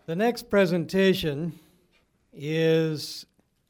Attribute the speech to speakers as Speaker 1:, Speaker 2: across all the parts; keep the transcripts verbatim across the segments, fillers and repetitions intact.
Speaker 1: The next presentation is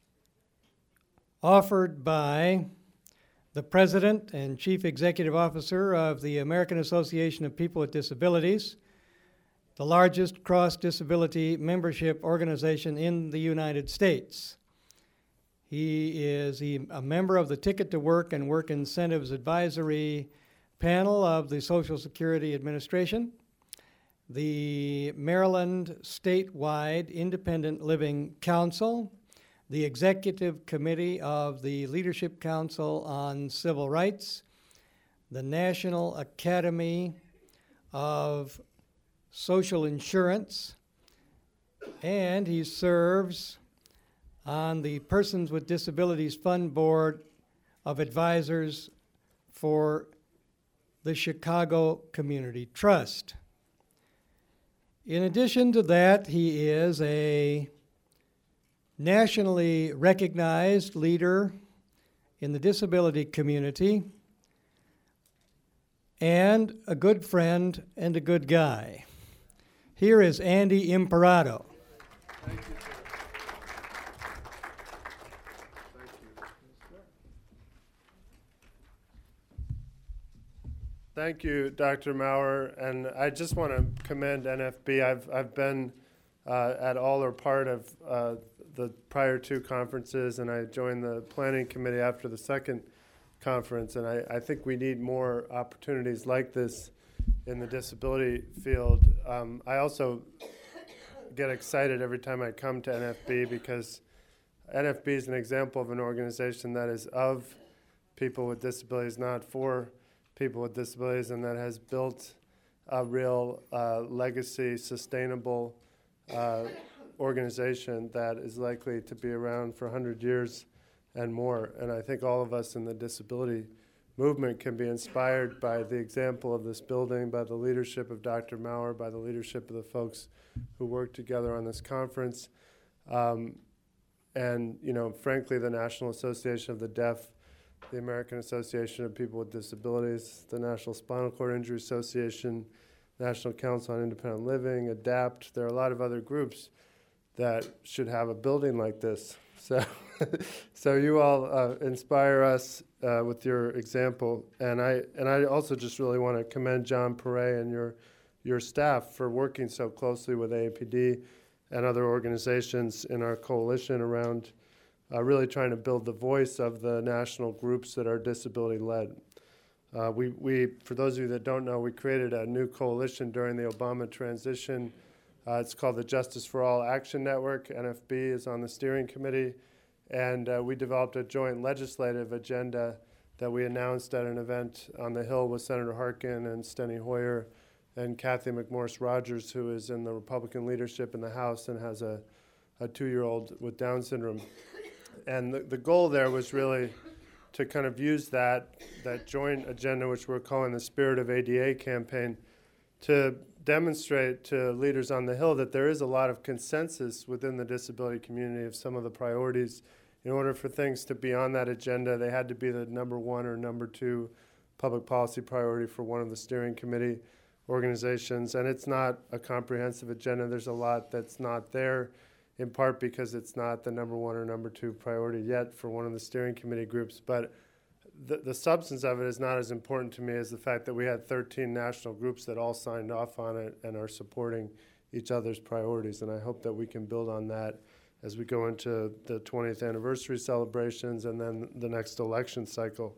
Speaker 1: offered by the President and Chief Executive Officer of the American Association of People with Disabilities, the largest cross-disability membership organization in the United States. He is a member of the Ticket to Work and Work Incentives Advisory Panel of the Social Security Administration, the Maryland Statewide Independent Living Council, the Executive Committee of the Leadership Council on Civil Rights, the National Academy of Social Insurance, and he serves on the Persons with Disabilities Fund Board of Advisors for the Chicago Community Trust. In addition to that, he is a nationally recognized leader in the disability community and a good friend and a good guy. Here is Andy Imparato.
Speaker 2: Thank you. Thank you, Doctor Maurer, and I just want to commend N F B. I've I've been uh, at all or part of uh, the prior two conferences, and I joined the planning committee after the second conference, and I, I think we need more opportunities like this in the disability field. Um, I also get excited every time I come to N F B because N F B is an example of an organization that is of people with disabilities, not for people with disabilities, and that has built a real uh, legacy, sustainable uh, organization that is likely to be around for one hundred years and more. And I think all of us in the disability movement can be inspired by the example of this building, by the leadership of Doctor Maurer, by the leadership of the folks who worked together on this conference. Um, and, you know, frankly, the National Association of the Deaf, the American Association of People with Disabilities, the National Spinal Cord Injury Association, National Council on Independent Living, ADAPT. There are a lot of other groups that should have a building like this. So, so you all uh, inspire us uh, with your example. And I and I also just really want to commend John Perret and your your staff for working so closely with A A P D and other organizations in our coalition around Uh, really trying to build the voice of the national groups that are disability-led. Uh, we, we, for those of you that don't know, we created a new coalition during the Obama transition. Uh, it's called the Justice for All Action Network. N F B is on the steering committee, and uh, we developed a joint legislative agenda that we announced at an event on the Hill with Senator Harkin and Steny Hoyer and Kathy McMorris Rogers, who is in the Republican leadership in the House and has a, a two-year-old with Down syndrome. And the, the goal there was really to kind of use that that joint agenda, which we're calling the Spirit of A D A campaign, to demonstrate to leaders on the Hill that there is a lot of consensus within the disability community of some of the priorities. In order for things to be on that agenda, they had to be the number one or number two public policy priority for one of the steering committee organizations. And it's not a comprehensive agenda. There's a lot that's not there, in part because it's not the number one or number two priority yet for one of the steering committee groups. But the, the substance of it is not as important to me as the fact that we had thirteen national groups that all signed off on it and are supporting each other's priorities. And I hope that we can build on that as we go into the twentieth anniversary celebrations and then the next election cycle.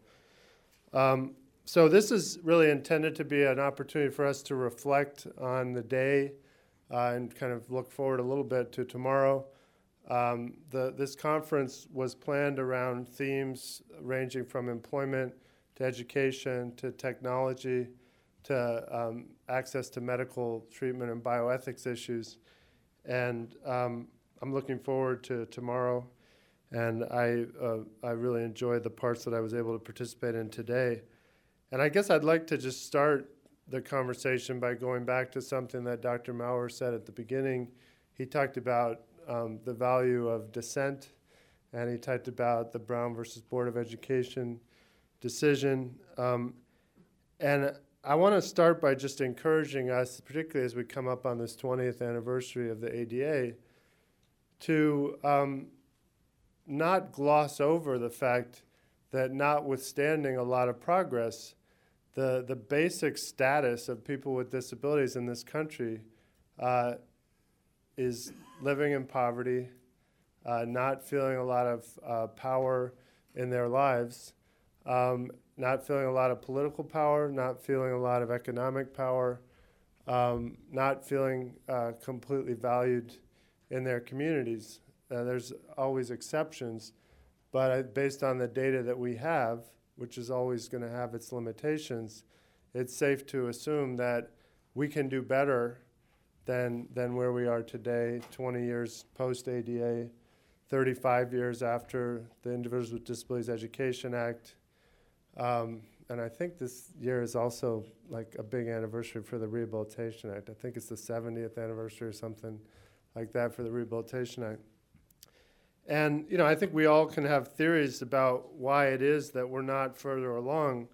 Speaker 2: Um, so this is really intended to be an opportunity for us to reflect on the day Uh, and kind of look forward a little bit to tomorrow. Um, the, this conference was planned around themes ranging from employment to education to technology to um, access to medical treatment and bioethics issues. And um, I'm looking forward to tomorrow. And I, uh, I really enjoyed the parts that I was able to participate in today. And I guess I'd like to just start the conversation by going back to something that Doctor Maurer said at the beginning. He talked about um, the value of dissent, and he talked about the Brown versus Board of Education decision. Um, and I want to start by just encouraging us, particularly as we come up on this twentieth anniversary of the A D A, to um, not gloss over the fact that notwithstanding a lot of progress, the, the basic status of people with disabilities in this country uh, is living in poverty, uh, not feeling a lot of uh, power in their lives, um, not feeling a lot of political power, not feeling a lot of economic power, um, not feeling uh, completely valued in their communities. Uh, there's always exceptions, but I, based on the data that we have, which is always going to have its limitations, it's safe to assume that we can do better than, than where we are today, twenty years post-A D A, thirty-five years after the Individuals with Disabilities Education Act. Um, and I think this year is also like a big anniversary for the Rehabilitation Act. I think it's the seventieth anniversary or something like that for the Rehabilitation Act. And, you know, I think we all can have theories about why it is that we're not further along.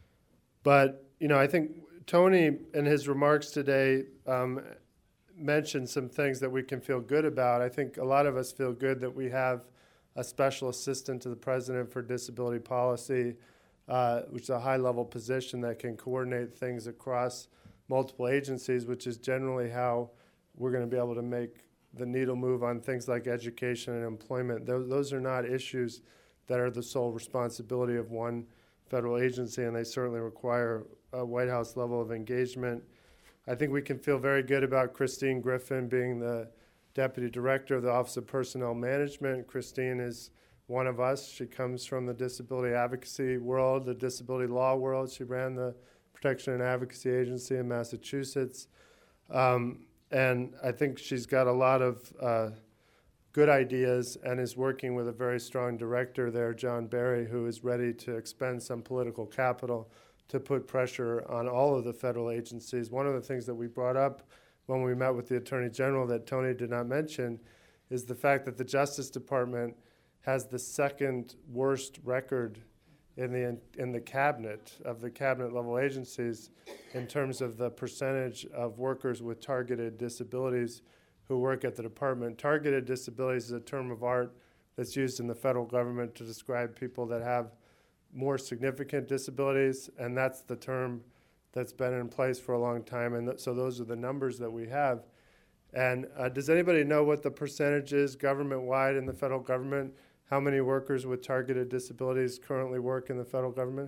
Speaker 2: But, you know, I think Tony, in his remarks today, um, mentioned some things that we can feel good about. I think a lot of us feel good that we have a special assistant to the president for disability policy, uh, which is a high-level position that can coordinate things across multiple agencies, which is generally how we're going to be able to make the needle move on things like education and employment. Those, those are not issues that are the sole responsibility of one federal agency, and they certainly require a White House level of engagement. I think we can feel very good about Christine Griffin being the Deputy Director of the Office of Personnel Management. Christine is one of us. She comes from the disability advocacy world, the disability law world. She ran the Protection and Advocacy Agency in Massachusetts. Um, And I think she's got a lot of uh, good ideas and is working with a very strong director there, John Barry, who is ready to expend some political capital to put pressure on all of the federal agencies. One of the things that we brought up when we met with the Attorney General that Tony did not mention is the fact that the Justice Department has the second worst record in the in the cabinet of the cabinet level agencies in terms of the percentage of workers with targeted disabilities who work at the department. Targeted disabilities is a term of art that's used in the federal government to describe people that have more significant disabilities, and that's the term that's been in place for a long time, and th- so those are the numbers that we have. And uh, does anybody know what the percentage is government-wide in the federal government? How many workers with targeted disabilities currently work in the federal government?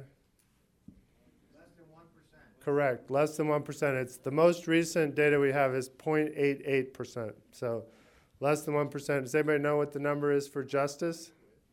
Speaker 3: Less than one percent.
Speaker 2: Correct, less than one percent. It's the most recent data we have is zero point eight eight percent. So less than one percent. Does anybody know what the number is for justice?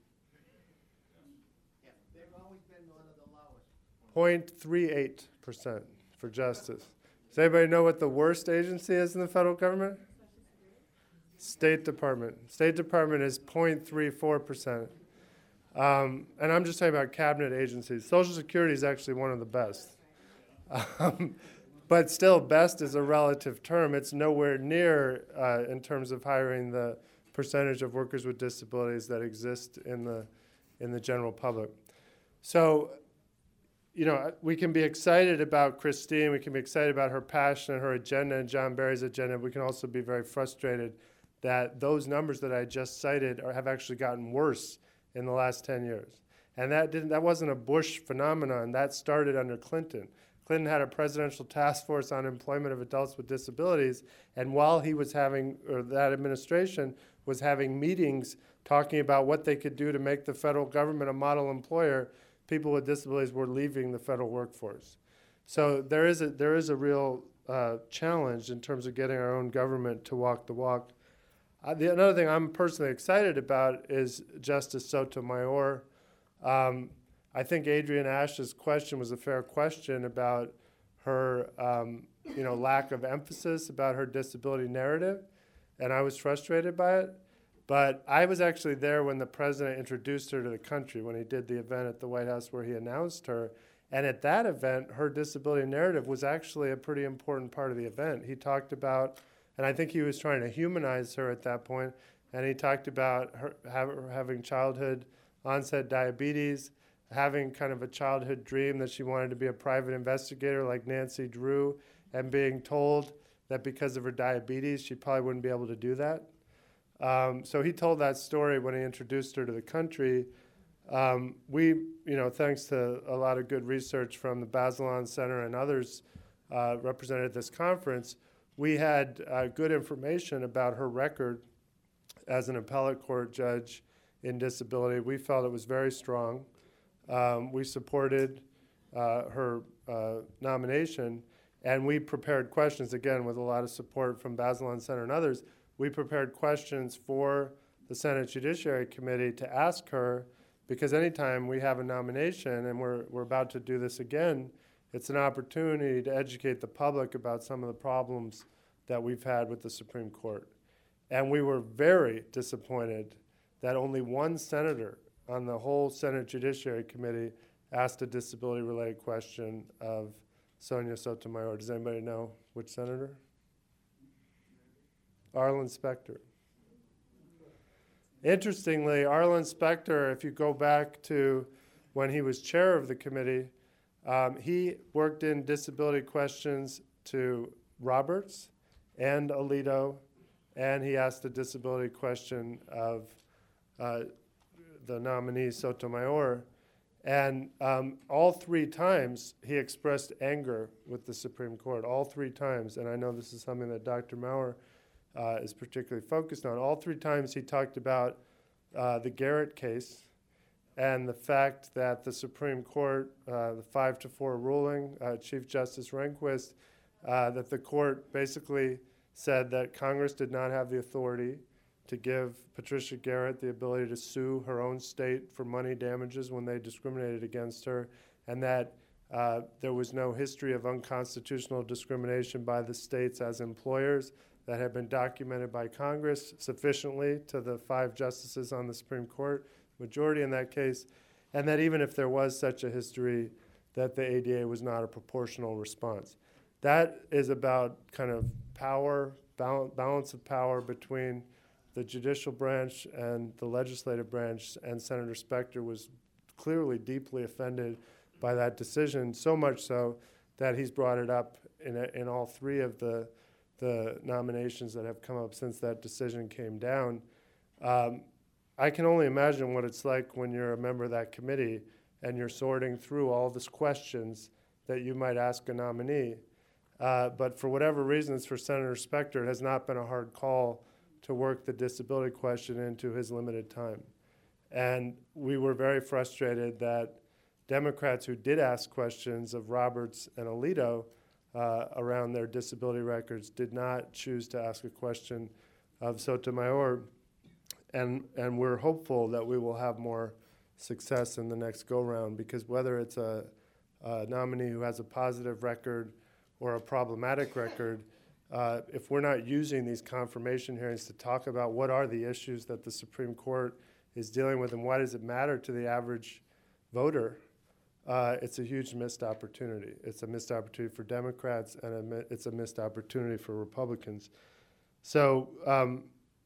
Speaker 3: Yeah, they've always been one of the lowest.
Speaker 2: zero point three eight percent for justice. Does anybody know what the worst agency is in the federal government? State Department. State Department is zero point three four percent. Um, and I'm just talking about cabinet agencies. Social Security is actually one of the best. Um, but still, best is a relative term. It's nowhere near uh, in terms of hiring the percentage of workers with disabilities that exist in the, in the general public. So, you know, we can be excited about Christine. We can be excited about her passion and her agenda and John Barry's agenda. We can also be very frustrated that those numbers that I just cited are, have actually gotten worse in the last ten years. And that didn't that wasn't a Bush phenomenon. That started under Clinton. Clinton had a presidential task force on employment of adults with disabilities, and while he was having, or that administration was having meetings talking about what they could do to make the federal government a model employer, people with disabilities were leaving the federal workforce. So there is a, there is a real uh, challenge in terms of getting our own government to walk the walk. Uh, the, another thing I'm personally excited about is Justice Sotomayor. Um, I think Adrienne Ash's question was a fair question about her um, you know, lack of emphasis about her disability narrative, and I was frustrated by it. But I was actually there when the president introduced her to the country, when he did the event at the White House where he announced her. And at that event, her disability narrative was actually a pretty important part of the event. He talked about, and I think he was trying to humanize her at that point, and he talked about her have, having childhood onset diabetes, having kind of a childhood dream that she wanted to be a private investigator like Nancy Drew, and being told that because of her diabetes, she probably wouldn't be able to do that. Um, so he told that story when he introduced her to the country. Um, we, you know, thanks to a lot of good research from the Bazelon Center and others uh, represented at this conference, we had uh, good information about her record as an appellate court judge in disability. We felt it was very strong. Um, we supported uh, her uh, nomination, and we prepared questions, again, with a lot of support from Bazelon Center and others. We prepared questions for the Senate Judiciary Committee to ask her, because anytime we have a nomination, and we're, we're about to do this again, it's an opportunity to educate the public about some of the problems that we've had with the Supreme Court. And we were very disappointed that only one senator on the whole Senate Judiciary Committee asked a disability-related question of Sonia Sotomayor. Does anybody know which senator? Arlen Specter. Interestingly, Arlen Specter, if you go back to when he was chair of the committee, um, he worked in disability questions to Roberts and Alito, and he asked a disability question of uh, the nominee Sotomayor. And um, all three times he expressed anger with the Supreme Court, all three times. And I know this is something that Doctor Maurer uh, is particularly focused on. All three times he talked about uh, the Garrett case and the fact that the Supreme Court, uh, the five to four ruling, uh, Chief Justice Rehnquist, uh, that the court basically said that Congress did not have the authority to give Patricia Garrett the ability to sue her own state for money damages when they discriminated against her, and that uh, there was no history of unconstitutional discrimination by the states as employers that had been documented by Congress sufficiently to the five justices on the Supreme Court, majority in that case, and that even if there was such a history, that the A D A was not a proportional response. That is about kind of power, bal- balance of power between the judicial branch and the legislative branch, and Senator Specter was clearly deeply offended by that decision, so much so that he's brought it up in, a, in all three of the, the nominations that have come up since that decision came down. Um, I can only imagine what it's like when you're a member of that committee and you're sorting through all these questions that you might ask a nominee. Uh, but for whatever reasons, for Senator Specter, it has not been a hard call to work the disability question into his limited time. And we were very frustrated that Democrats who did ask questions of Roberts and Alito uh, around their disability records did not choose to ask a question of Sotomayor. And, and we're hopeful that we will have more success in the next go-round, because whether it's a, a nominee who has a positive record or a problematic record, Uh, if we're not using these confirmation hearings to talk about what are the issues that the Supreme Court is dealing with and why does it matter to the average voter, uh, it's a huge missed opportunity. It's a missed opportunity for Democrats, and a mi- it's a missed opportunity for Republicans. So, um,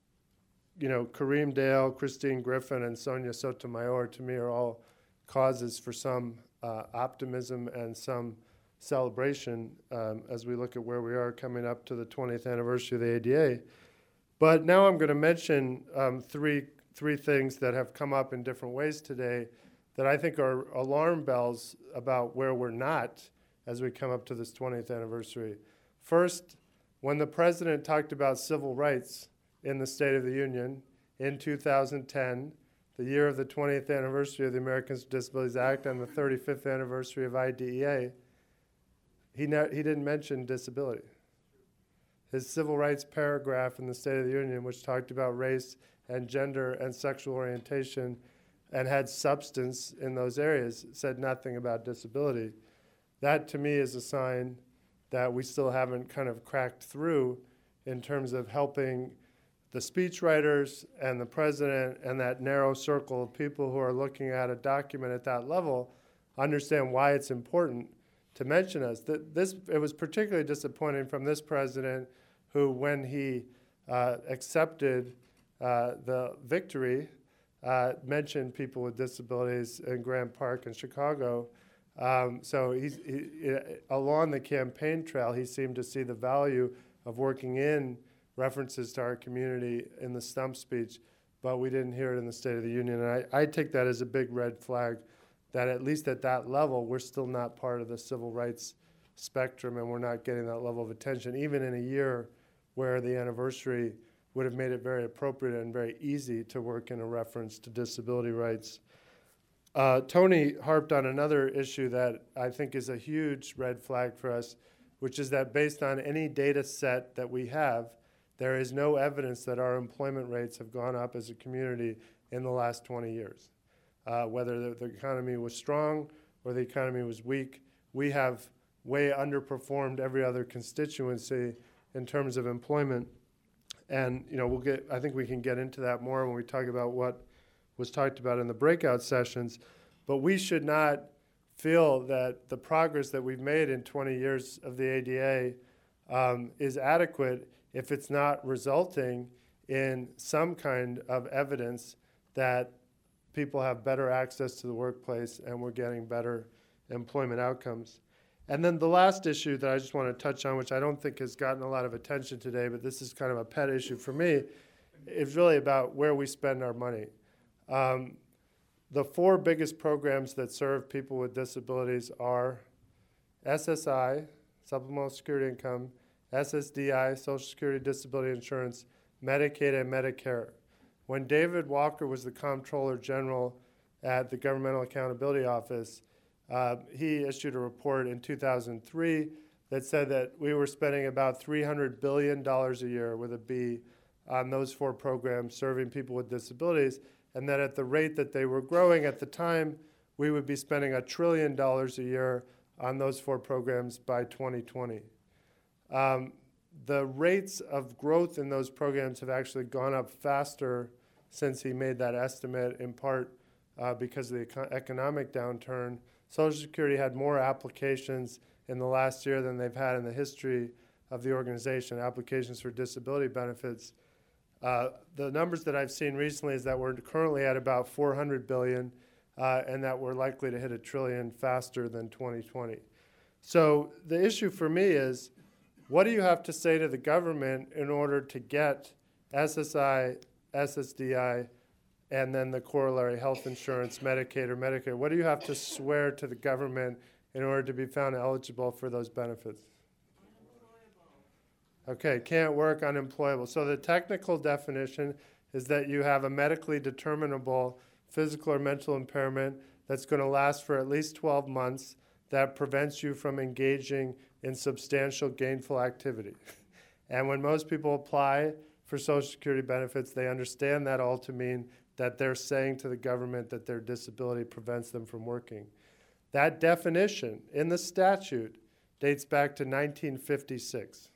Speaker 2: you know, Kareem Dale, Christine Griffin, and Sonia Sotomayor, to me, are all causes for some uh, optimism and some celebration um, as we look at where we are coming up to the twentieth anniversary of the A D A. But now I'm going to mention um, three three things that have come up in different ways today that I think are alarm bells about where we're not as we come up to this twentieth anniversary. First, when the president talked about civil rights in the State of the Union in two thousand ten, the year of the twentieth anniversary of the Americans with Disabilities Act and the thirty-fifth anniversary of I D E A, He, ne- he didn't mention disability. His civil rights paragraph in the State of the Union, which talked about race and gender and sexual orientation and had substance in those areas, said nothing about disability. That, to me, is a sign that we still haven't kind of cracked through in terms of helping the speechwriters and the president and that narrow circle of people who are looking at a document at that level understand why it's important to mention us. That this, it was particularly disappointing from this president who, when he uh, accepted uh, the victory uh, mentioned people with disabilities in Grant Park in Chicago. Um, so he's, he, he, along the campaign trail, he seemed to see the value of working in references to our community in the stump speech, but we didn't hear it in the State of the Union. And I, I take that as a big red flag, that at least at that level, we're still not part of the civil rights spectrum, and we're not getting that level of attention, even in a year where the anniversary would have made it very appropriate and very easy to work in a reference to disability rights. Uh, Tony harped on another issue that I think is a huge red flag for us, which is that based on any data set that we have, there is no evidence that our employment rates have gone up as a community in the last twenty years. Uh, whether the, the economy was strong or the economy was weak, we have way underperformed every other constituency in terms of employment. And you know, we'll get, I think we can get into that more when we talk about what was talked about in the breakout sessions. But we should not feel that the progress that we've made in twenty years of the A D A um, is adequate if it's not resulting in some kind of evidence that people have better access to the workplace and we're getting better employment outcomes. And then the last issue that I just want to touch on, which I don't think has gotten a lot of attention today, but this is kind of a pet issue for me, is really about where we spend our money. Um, the four biggest programs that serve people with disabilities are S S I, Supplemental Security Income, S S D I, Social Security Disability Insurance, Medicaid, and Medicare. When David Walker was the Comptroller General at the Governmental Accountability Office, uh, he issued a report in two thousand three that said that we were spending about three hundred billion dollars a year with a B on those four programs serving people with disabilities, and that at the rate that they were growing at the time, we would be spending a trillion dollars a year on those four programs by twenty twenty. Um, the rates of growth in those programs have actually gone up faster since he made that estimate, in part uh, because of the eco- economic downturn. Social Security had more applications in the last year than they've had in the history of the organization, applications for disability benefits. Uh, the numbers that I've seen recently is that we're currently at about four hundred billion dollars uh, and that we're likely to hit a trillion faster than twenty twenty. So the issue for me is, what do you have to say to the government in order to get S S I, S S D I, and then the corollary health insurance, Medicaid or Medicare? What do you have to swear to the government in order to be found eligible for those benefits? Okay, can't work, unemployable. So the technical definition is that you have a medically determinable physical or mental impairment that's going to last for at least twelve months that prevents you from engaging in substantial gainful activity. And when most people apply for Social Security benefits, they understand that all to mean that they're saying to the government that their disability prevents them from working. That definition in the statute dates back to nineteen fifty-six.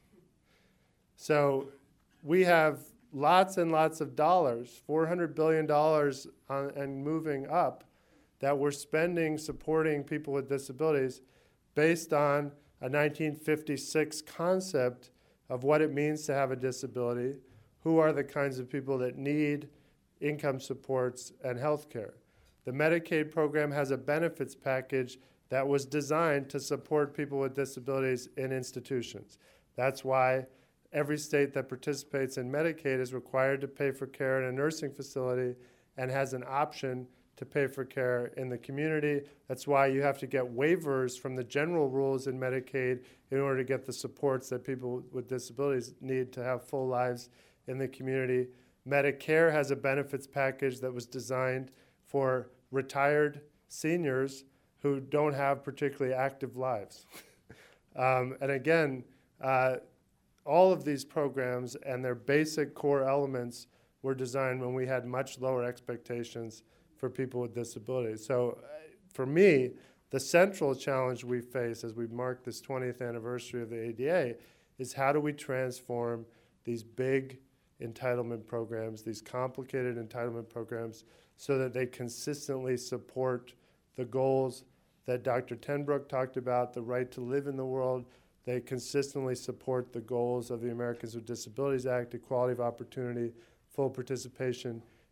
Speaker 2: So we have lots and lots of dollars, four hundred billion dollars on, and moving up, that we're spending supporting people with disabilities based on a nineteen fifty-six concept of what it means to have a disability, who are the kinds of people that need income supports and health care. The Medicaid program has a benefits package that was designed to support people with disabilities in institutions. That's why every state that participates in Medicaid is required to pay for care in a nursing facility and has an option to pay for care in the community. That's why you have to get waivers from the general rules in Medicaid in order to get the supports that people with disabilities need to have full lives in the community. Medicare has a benefits package that was designed for retired seniors who don't have particularly active lives. um, and again, uh, all of these programs and their basic core elements were designed when we had much lower expectations for people with disabilities. So uh, for me, the central challenge we face as we mark this twentieth anniversary of the A D A is how do we transform these big entitlement programs, these complicated entitlement programs, so that they consistently support the goals that Doctor Tenbrook talked about, the right to live in the world. They consistently support the goals of the Americans with Disabilities Act, equality of opportunity, full participation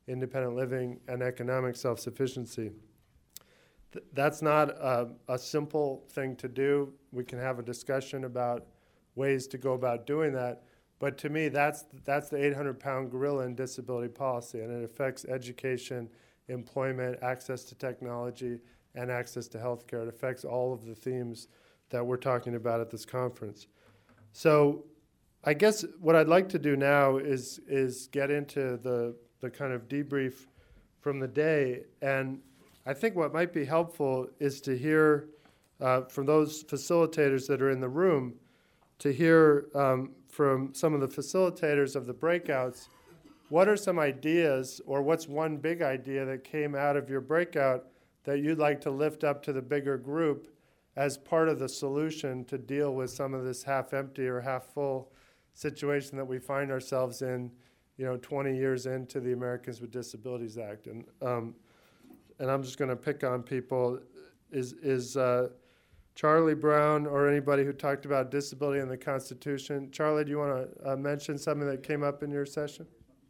Speaker 2: independent living, and economic self-sufficiency. Th- that's not a, a simple thing to do. We can have a discussion about ways to go about doing that. But to me, that's that's the eight hundred pound gorilla in disability policy, and it affects education, employment, access to technology, and access to health care. It affects all of the themes that we're talking about at this conference. So I guess what I'd like to do now is is get into the, the kind of debrief from the day. And I think what might be helpful is to hear uh, from those facilitators that are in the room, to hear um, from some of the facilitators of the breakouts, what are some ideas, or what's one big idea that came out of your breakout that you'd like to lift up to the bigger group as part of the solution to deal with some of this half-empty or half-full situation that we find ourselves in, you know, twenty years into the Americans with Disabilities Act. And um, and I'm just going to pick on people. Is is uh, Charlie Brown or anybody who talked about disability in the Constitution? Charlie, do you want to uh, mention something that came up in your session?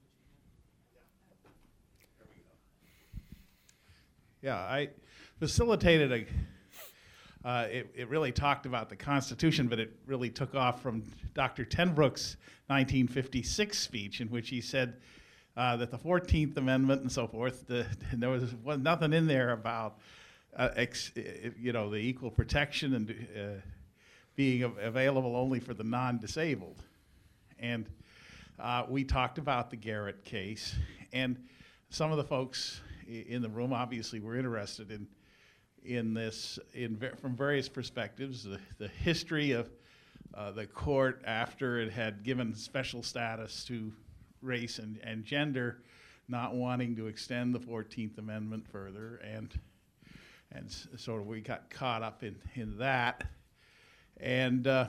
Speaker 4: Yeah, I facilitated a, uh, it, it really talked about the Constitution, but it really took off from Doctor Tenbrook's nineteen fifty-six speech, in which he said uh, that the fourteenth Amendment and so forth, the, there was, was nothing in there about, uh, ex, you know, the equal protection and uh, being av- available only for the non-disabled. And uh, we talked about the Garrett case, and some of the folks in the room obviously were interested in in this in ver- from various perspectives, the, the history of uh, the court after it had given special status to race and, and gender, not wanting to extend the fourteenth Amendment further, and and s- sort of we got caught up in, in that. And uh,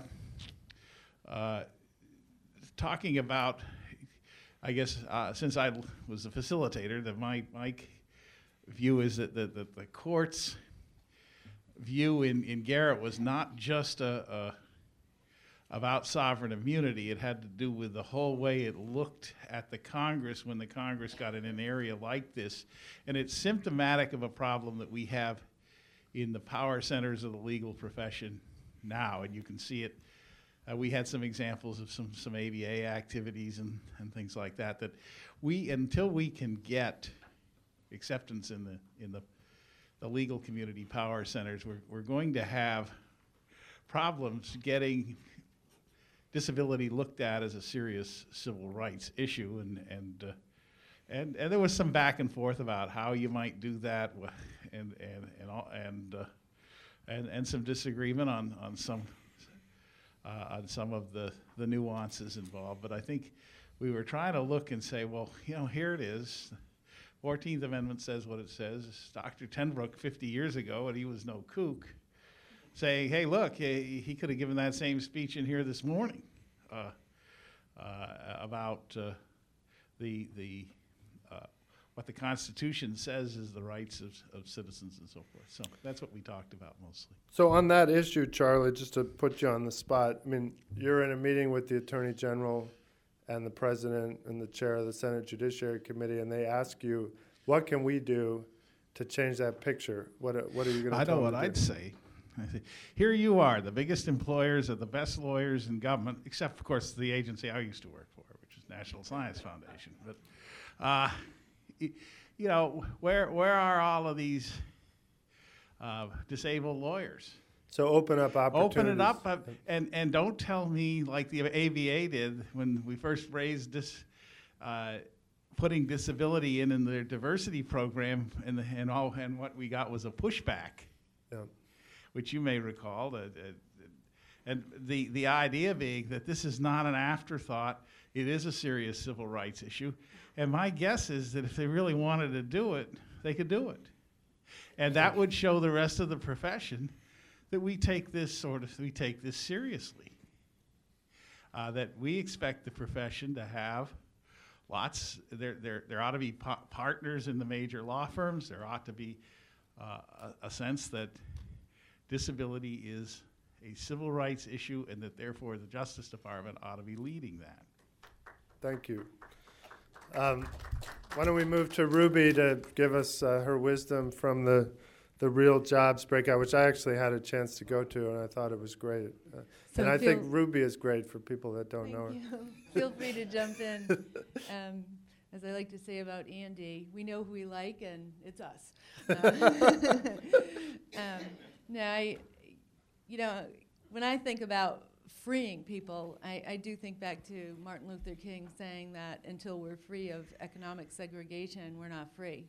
Speaker 4: uh, talking about, I guess, uh, since I l- was a facilitator, that my, my view is that the, the, the court's view in, in Garrett was not just a, a about sovereign immunity. It had to do with the whole way it looked at the Congress when the Congress got in an area like this. And it's symptomatic of a problem that we have in the power centers of the legal profession now, and you can see it. Uh, we had some examples of some, some A B A activities and, and things like that, that we, until we can get acceptance in the in the, the legal community power centers, we're, we're going to have problems getting disability looked at as a serious civil rights issue, and and uh, and and there was some back and forth about how you might do that, and and and all, and, uh, and and some disagreement on on some uh, on some of the the nuances involved. But I think we were trying to look and say, well, you know, here it is. fourteenth Amendment says what it says. Doctor Tenbrook fifty years ago, and he was no kook, saying, hey, look, he, he could have given that same speech in here this morning uh, uh, about uh, the, the uh, what the Constitution says is the rights of, of citizens and so forth. So that's what we talked about mostly.
Speaker 2: So on that issue, Charlie, just to put you on the spot, I mean, you're in a meeting with the Attorney General and the President and the Chair of the Senate Judiciary Committee, and they ask you, what can we do to change that picture? What, what are you going to
Speaker 4: I
Speaker 2: tell
Speaker 4: know
Speaker 2: them
Speaker 4: what
Speaker 2: to
Speaker 4: I'd
Speaker 2: do?
Speaker 4: say. I say, here you are, the biggest employers of the best lawyers in government, except, of course, the agency I used to work for, which is National Science Foundation. But, uh, y- you know, where where are all of these uh, disabled lawyers?
Speaker 2: So open up opportunities.
Speaker 4: Open it up, uh, and and don't tell me like the A V A did when we first raised this, uh, putting disability in in their diversity program, and the, and all and what we got was a pushback,
Speaker 2: Yeah.
Speaker 4: which you may recall. Uh, uh, and the the idea being that this is not an afterthought; it is a serious civil rights issue. And my guess is that if they really wanted to do it, they could do it, and that would show the rest of the profession that we take this sort of we take this seriously. Uh, that we expect the profession to have lots. There there there ought to be pa- partners in the major law firms. There ought to be uh, a, a sense that disability is a civil rights issue, and that therefore the Justice Department ought to be leading that.
Speaker 2: Thank you. Um, Why don't we move to Ruby to give us uh, her wisdom from the the Real Jobs breakout, which I actually had a chance to go to, and I thought it was great. Uh,
Speaker 5: So
Speaker 2: and I think
Speaker 5: feel-
Speaker 2: Ruby is great for people that don't know her.
Speaker 5: Thank you. Feel free to jump in. Um, as I like to say about Andy, we know who we like, and it's us. Uh, um, no, I, you know, when I think about freeing people, I, I do think back to Martin Luther King saying that until we're free of economic segregation, we're not free.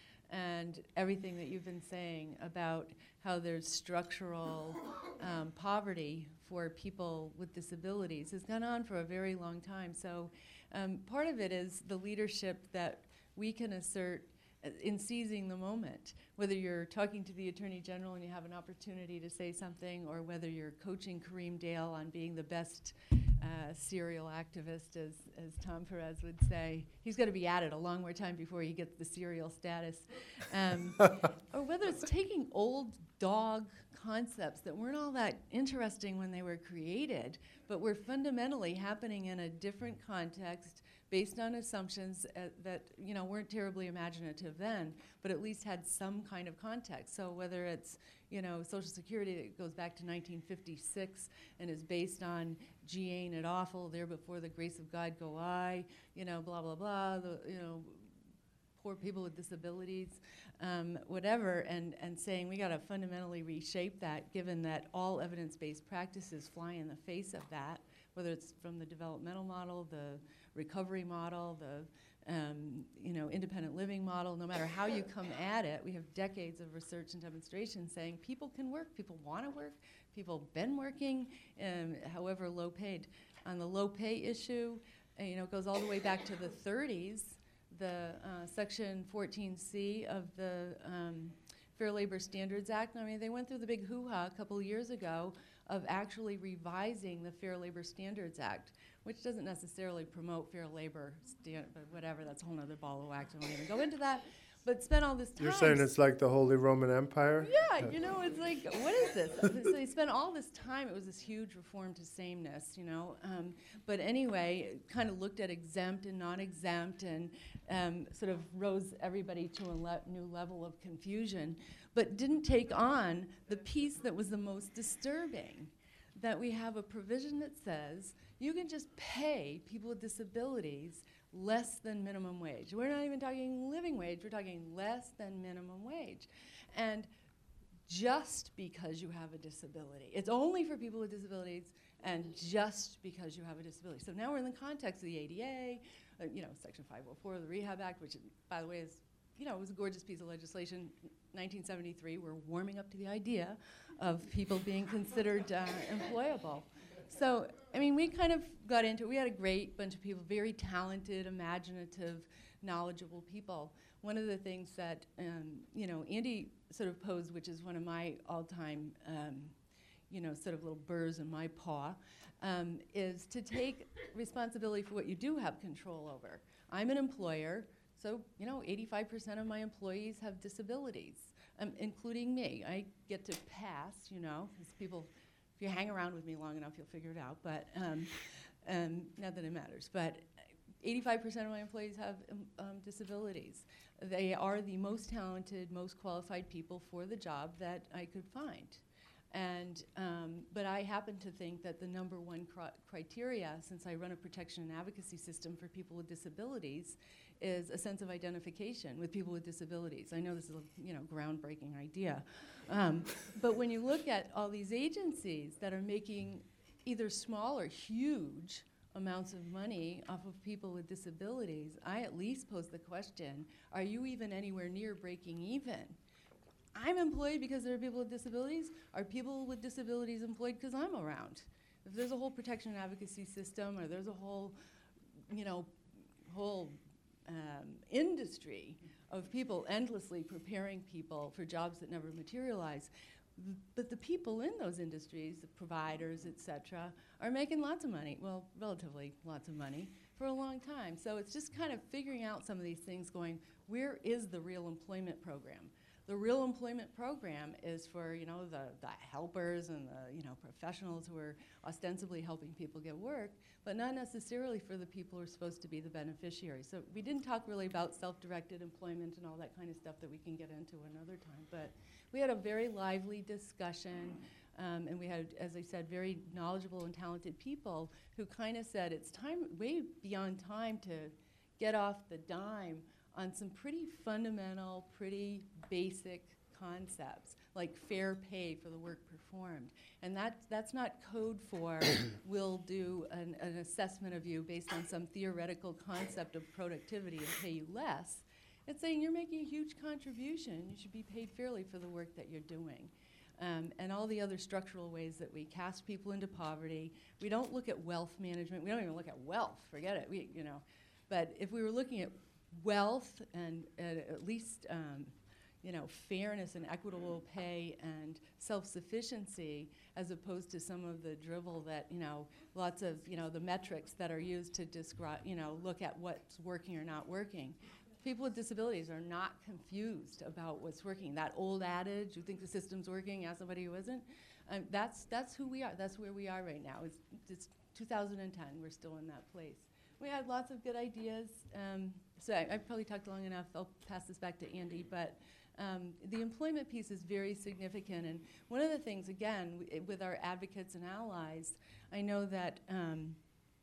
Speaker 5: And everything that you've been saying about how there's structural um, poverty for people with disabilities has gone on for a very long time. So um, part of it is the leadership that we can assert uh, in seizing the moment, whether you're talking to the Attorney General and you have an opportunity to say something, or whether you're coaching Kareem Dale on being the best uh, serial activist, as, as Tom Perez would say. He's got to be at it a long more time before he gets the serial status. Um, or whether it's taking old dog concepts that weren't all that interesting when they were created, but were fundamentally happening in a different context based on assumptions uh, that, you know, weren't terribly imaginative then, but at least had some kind of context. So whether it's, you know, Social Security that goes back to nineteen fifty-six and is based on G ain't it awful, there before the grace of God go I, you know, blah, blah, blah, the, you know, poor people with disabilities, um, whatever, and, and saying we got to fundamentally reshape that, given that all evidence-based practices fly in the face of that, whether it's from the developmental model, the recovery model, the um, you know, independent living model. No matter how you come at it, we have decades of research and demonstration saying people can work, people want to work, people have been working, um, however low paid. On the low pay issue, uh, you know, it goes all the way back to the thirties. The uh, Section fourteen C of the um, Fair Labor Standards Act. I mean, they went through the big hoo-ha a couple of years ago of actually revising the Fair Labor Standards Act, which doesn't necessarily promote fair labor, stand, but whatever, that's a whole other ball of wax. I won't even go into that. But spent all this time.
Speaker 2: You're saying it's like the Holy Roman Empire?
Speaker 5: Yeah, you know, it's like, what is this? So they spent all this time, it was this huge reform to sameness, you know. Um, but anyway, kind of looked at exempt and non-exempt and um, sort of rose everybody to a le- new level of confusion, but didn't take on the piece that was the most disturbing, that we have a provision that says you can just pay people with disabilities less than minimum wage. We're not even talking living wage, we're talking less than minimum wage. And just because you have a disability. It's only for people with disabilities, and just because you have a disability. So now we're in the context of the A D A, uh, you know, Section five oh four of the Rehab Act, which, by the way, is, you know, it was a gorgeous piece of legislation. nineteen seventy-three, we're warming up to the idea of people being considered uh, employable. So, I mean, we kind of got into it. We had a great bunch of people, very talented, imaginative, knowledgeable people. One of the things that, um, you know, Andy sort of posed, which is one of my all-time, um, you know, sort of little burrs in my paw, um, is to take responsibility for what you do have control over. I'm an employer, so, you know, eighty-five percent of my employees have disabilities, um, including me. I get to pass, you know, because people, if you hang around with me long enough, you'll figure it out, but um, um, not that it matters. But eighty-five percent of my employees have um, um, disabilities. They are the most talented, most qualified people for the job that I could find. And, um, but I happen to think that the number one cr- criteria, since I run a protection and advocacy system for people with disabilities, is a sense of identification with people with disabilities. I know this is a, you know, groundbreaking idea. Um, but when you look at all these agencies that are making either small or huge amounts of money off of people with disabilities, I at least pose the question, are you even anywhere near breaking even? I'm employed because there are people with disabilities. Are people with disabilities employed because I'm around? If there's a whole protection and advocacy system, or there's a whole, you know, whole um, industry of people endlessly preparing people for jobs that never materialize, th- but the people in those industries, the providers, et cetera, are making lots of money, well, relatively lots of money, for a long time. So it's just kind of figuring out some of these things, going, where is the real employment program? The real employment program is for, you know, the, the helpers and the, you know, professionals who are ostensibly helping people get work, but not necessarily for the people who are supposed to be the beneficiaries. So we didn't talk really about self-directed employment and all that kind of stuff that we can get into another time, but we had a very lively discussion, um, and we had, as I said, very knowledgeable and talented people who kind of said it's time, way beyond time, to get off the dime on some pretty fundamental, pretty basic concepts, like fair pay for the work performed. And that, that's not code for we'll do an, an assessment of you based on some theoretical concept of productivity and pay you less. It's saying you're making a huge contribution, you should be paid fairly for the work that you're doing. Um, and all the other structural ways that we cast people into poverty. We don't look at wealth management. We don't even look at wealth, forget it, we, you know. But if we were looking at wealth and uh, at least um, you know, fairness and equitable pay and self-sufficiency, as opposed to some of the drivel that, you know, lots of, you know, the metrics that are used to describe, you know, look at what's working or not working. People with disabilities are not confused about what's working. That old adage, you think the system's working, ask somebody who isn't. Um, that's, that's who we are. That's where we are right now. It's, it's two thousand ten. We're still in that place. We had lots of good ideas. Um, so I, I've probably talked long enough. I'll pass this back to Andy. But um, the employment piece is very significant. And one of the things, again, w with our advocates and allies, I know that um,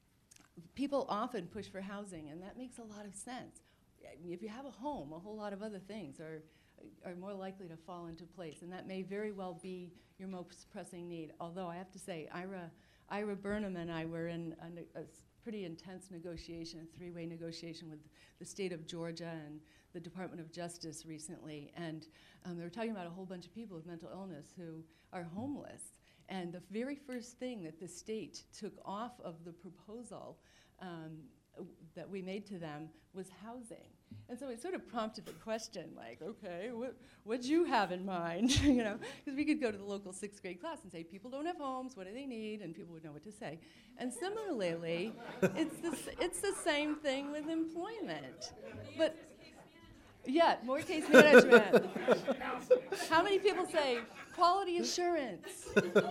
Speaker 5: people often push for housing, and that makes a lot of sense. If you have a home, a whole lot of other things are, are more likely to fall into place. And that may very well be your most pressing need. Although I have to say, Ira, Ira Burnham and I were in a, a pretty intense negotiation, a three-way negotiation with the state of Georgia and the Department of Justice recently. And um, they were talking about a whole bunch of people with mental illness who are homeless. And the very first thing that the state took off of the proposal um, that we made to them was housing. And so it sort of prompted the question, like, okay, what what'd you have in mind? You know, because we could go to the local sixth grade class and say, people don't have homes, what do they need? And people would know what to say. And similarly, it's the, it's the same thing with employment. But yeah, more case management. How many people say quality assurance?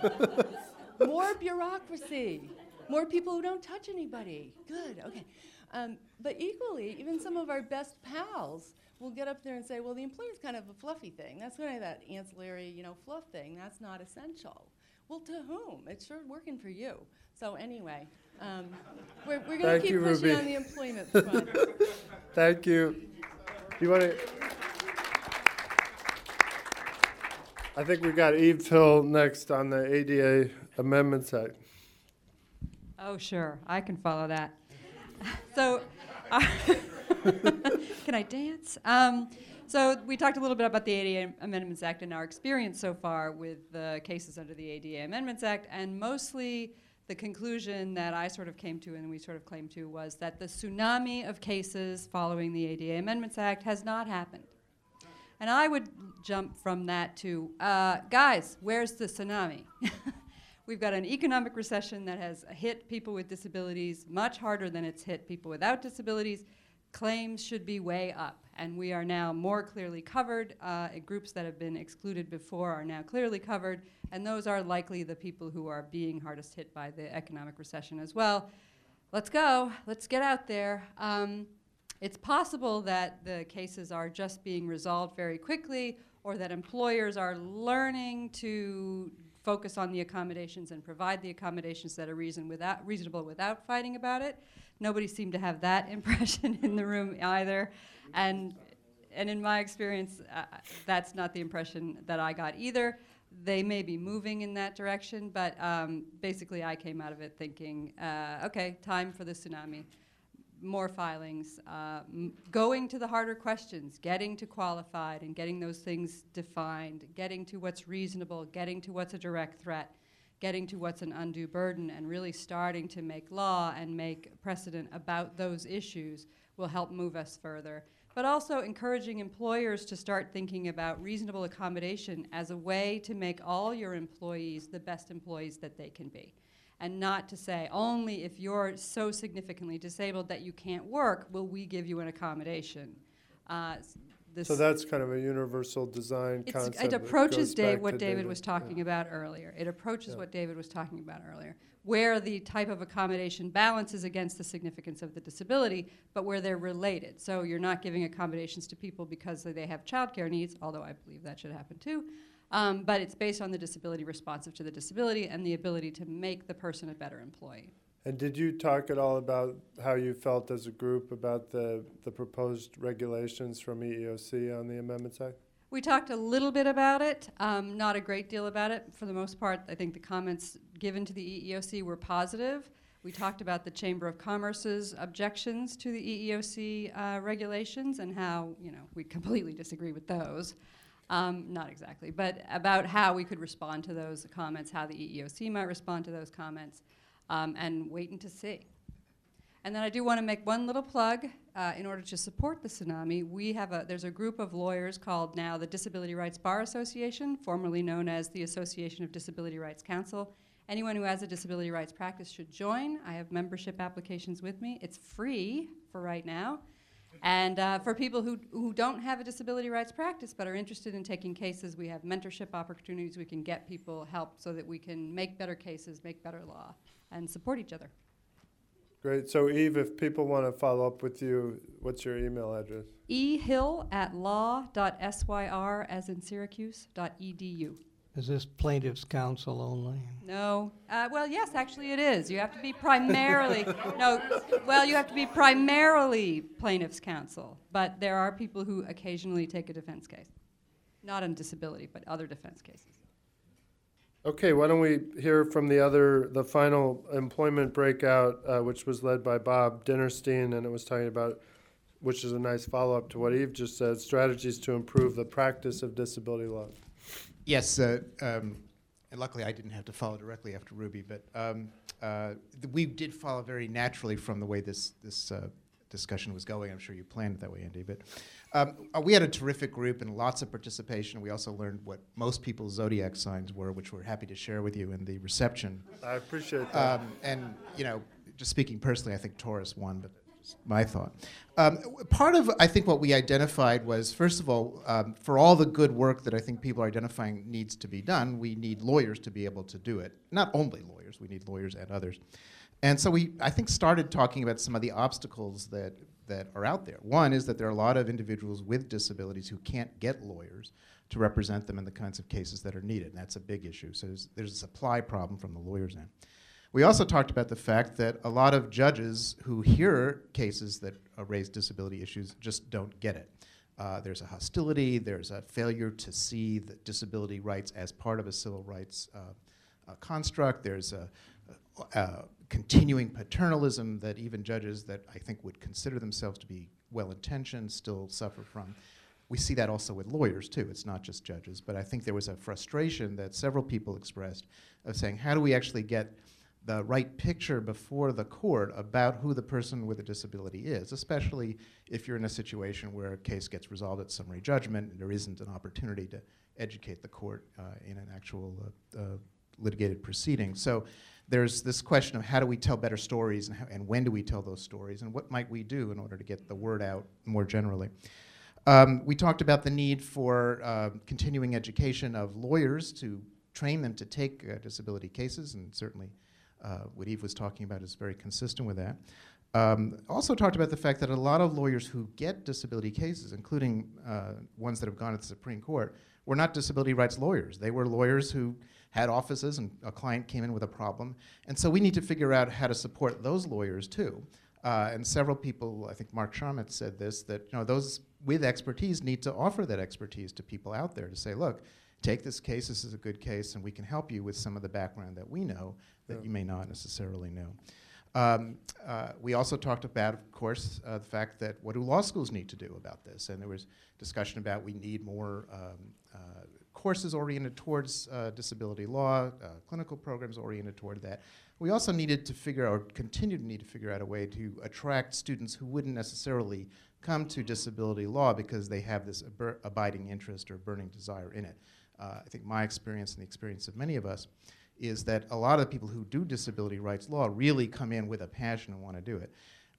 Speaker 5: More bureaucracy. More people who don't touch anybody. Good, okay. Um, but equally, even some of our best pals will get up there and say, well, the employer's kind of a fluffy thing. That's kind of that ancillary, you know, fluff thing. That's not essential. Well, to whom? It's sure working for you. So anyway, um, we're, we're going to keep
Speaker 2: you,
Speaker 5: pushing
Speaker 2: Ruby.
Speaker 5: on the employment front.
Speaker 2: Thank you. You want to? I think we got Eve Hill next on the A D A Amendments Act.
Speaker 6: Oh, sure. I can follow that. So, uh, can I dance? Um, so we talked a little bit about the A D A Amendments Act and our experience so far with the cases under the A D A Amendments Act, and mostly the conclusion that I sort of came to and we sort of claimed to was that the tsunami of cases following the A D A Amendments Act has not happened. And I would jump from that to, uh, guys, where's the tsunami? We've got an economic recession that has hit people with disabilities much harder than it's hit people without disabilities. Claims should be way up, and we are now more clearly covered. Uh, groups that have been excluded before are now clearly covered, and those are likely the people who are being hardest hit by the economic recession as well. Let's go. Let's get out there. Um, it's possible that the cases are just being resolved very quickly, or that employers are learning to focus on the accommodations and provide the accommodations that are reason without, reasonable without fighting about it. Nobody seemed to have that impression in the room either. And, and in my experience, uh, that's not the impression that I got either. They may be moving in that direction, but um, basically I came out of it thinking, uh, okay, time for the tsunami. More filings, uh, m going to the harder questions, getting to qualified and getting those things defined, getting to what's reasonable, getting to what's a direct threat, getting to what's an undue burden, and really starting to make law and make precedent about those issues will help move us further. But also encouraging employers to start thinking about reasonable accommodation as a way to make all your employees the best employees that they can be. And not to say, only if you're so significantly disabled that you can't work will we give you an accommodation. Uh, this.
Speaker 2: So that's kind of a universal design
Speaker 6: It's,
Speaker 2: concept.
Speaker 6: it
Speaker 2: that
Speaker 6: approaches
Speaker 2: goes
Speaker 6: Dave,
Speaker 2: back
Speaker 6: what
Speaker 2: to
Speaker 6: David was talking
Speaker 2: Yeah.
Speaker 6: about earlier. It approaches
Speaker 2: Yeah.
Speaker 6: what David was talking about earlier, where the type of accommodation balances against the significance of the disability, but where they're related. So you're not giving accommodations to people because they have childcare needs, although I believe that should happen too. Um, but it's based on the disability responsive to the disability and the ability to make the person a better employee.
Speaker 2: And did you talk at all about how you felt as a group about the, the proposed regulations from E E O C on the Amendments Act?
Speaker 6: We talked a little bit about it, um, not a great deal about it. For the most part, I think the comments given to the E E O C were positive. We talked about the Chamber of Commerce's objections to the E E O C uh, regulations and how, you know, we completely disagree with those. Um, not exactly, but about how we could respond to those comments, how the E E O C might respond to those comments, um, and waiting to see. And then I do want to make one little plug. Uh, in order to support the tsunami, we have a, there's a group of lawyers called now the Disability Rights Bar Association, formerly known as the Association of Disability Rights Counsel. Anyone who has a disability rights practice should join. I have membership applications with me. It's free for right now. And uh, for people who, who don't have a disability rights practice but are interested in taking cases, we have mentorship opportunities. We can get people help so that we can make better cases, make better law, and support each other.
Speaker 2: Great. So, Eve, if people want to follow up with you, what's your email address?
Speaker 6: ehill at law dot syr, as in Syracuse, dot edu.
Speaker 1: Is this plaintiff's counsel only?
Speaker 6: No. Uh, well, yes, actually it is. You have to be primarily, no, well, you have to be primarily plaintiff's counsel, but there are people who occasionally take a defense case. Not on disability, but other defense cases.
Speaker 2: Okay, why don't we hear from the other, the final employment breakout, uh, which was led by Bob Dinnerstein, and it was talking about, which is a nice follow-up to what Eve just said, strategies to improve the practice of disability law.
Speaker 7: Yes, uh, um, and luckily I didn't have to follow directly after Ruby, but um, uh, th- we did follow very naturally from the way this this uh, discussion was going. I'm sure you planned it that way, Andy. But um, uh, we had a terrific group and lots of participation. We also learned what most people's zodiac signs were, which we're happy to share with you in the reception.
Speaker 2: I appreciate that.
Speaker 7: Um, and, you know, just speaking personally, I think Taurus won, but just my thought. Um, w- part of, I think, what we identified was, first of all, um, for all the good work that I think people are identifying needs to be done, we need lawyers to be able to do it. Not only lawyers, we need lawyers and others. And so we, I think, started talking about some of the obstacles that, that are out there. One is that there are a lot of individuals with disabilities who can't get lawyers to represent them in the kinds of cases that are needed, and that's a big issue. So there's, there's a supply problem from the lawyers' end. We also talked about the fact that a lot of judges who hear cases that uh, raise disability issues just don't get it. Uh, there's a hostility, there's a failure to see the disability rights as part of a civil rights uh, uh, construct. There's a, a, a continuing paternalism that even judges that I think would consider themselves to be well-intentioned still suffer from. We see that also with lawyers, too. It's not just judges. But I think there was a frustration that several people expressed of saying, how do we actually get the right picture before the court about who the person with a disability is, especially if you're in a situation where a case gets resolved at summary judgment and there isn't an opportunity to educate the court uh, in an actual uh, uh, litigated proceeding. So there's this question of how do we tell better stories and, how, and when do we tell those stories and what might we do in order to get the word out more generally. Um, we talked about the need for uh, continuing education of lawyers to train them to take uh, disability cases, and certainly Uh, what Eve was talking about is very consistent with that. Um, also talked about the fact that a lot of lawyers who get disability cases, including uh, ones that have gone to the Supreme Court, were not disability rights lawyers. They were lawyers who had offices and a client came in with a problem. And so we need to figure out how to support those lawyers too. Uh, and several people, I think Mark Sharmat said this, that you know those with expertise need to offer that expertise to people out there to say, look, take this case, this is a good case, and we can help you with some of the background that we know that yeah. you may not necessarily know. Um, uh, we also talked about, of course, uh, the fact that what do law schools need to do about this? And there was discussion about we need more um, uh, courses oriented towards uh, disability law, uh, clinical programs oriented toward that. We also needed to figure out, or continue to need to figure out a way to attract students who wouldn't necessarily come to disability law because they have this ab- abiding interest or burning desire in it. Uh, I think my experience and the experience of many of us is that a lot of the people who do disability rights law really come in with a passion and want to do it.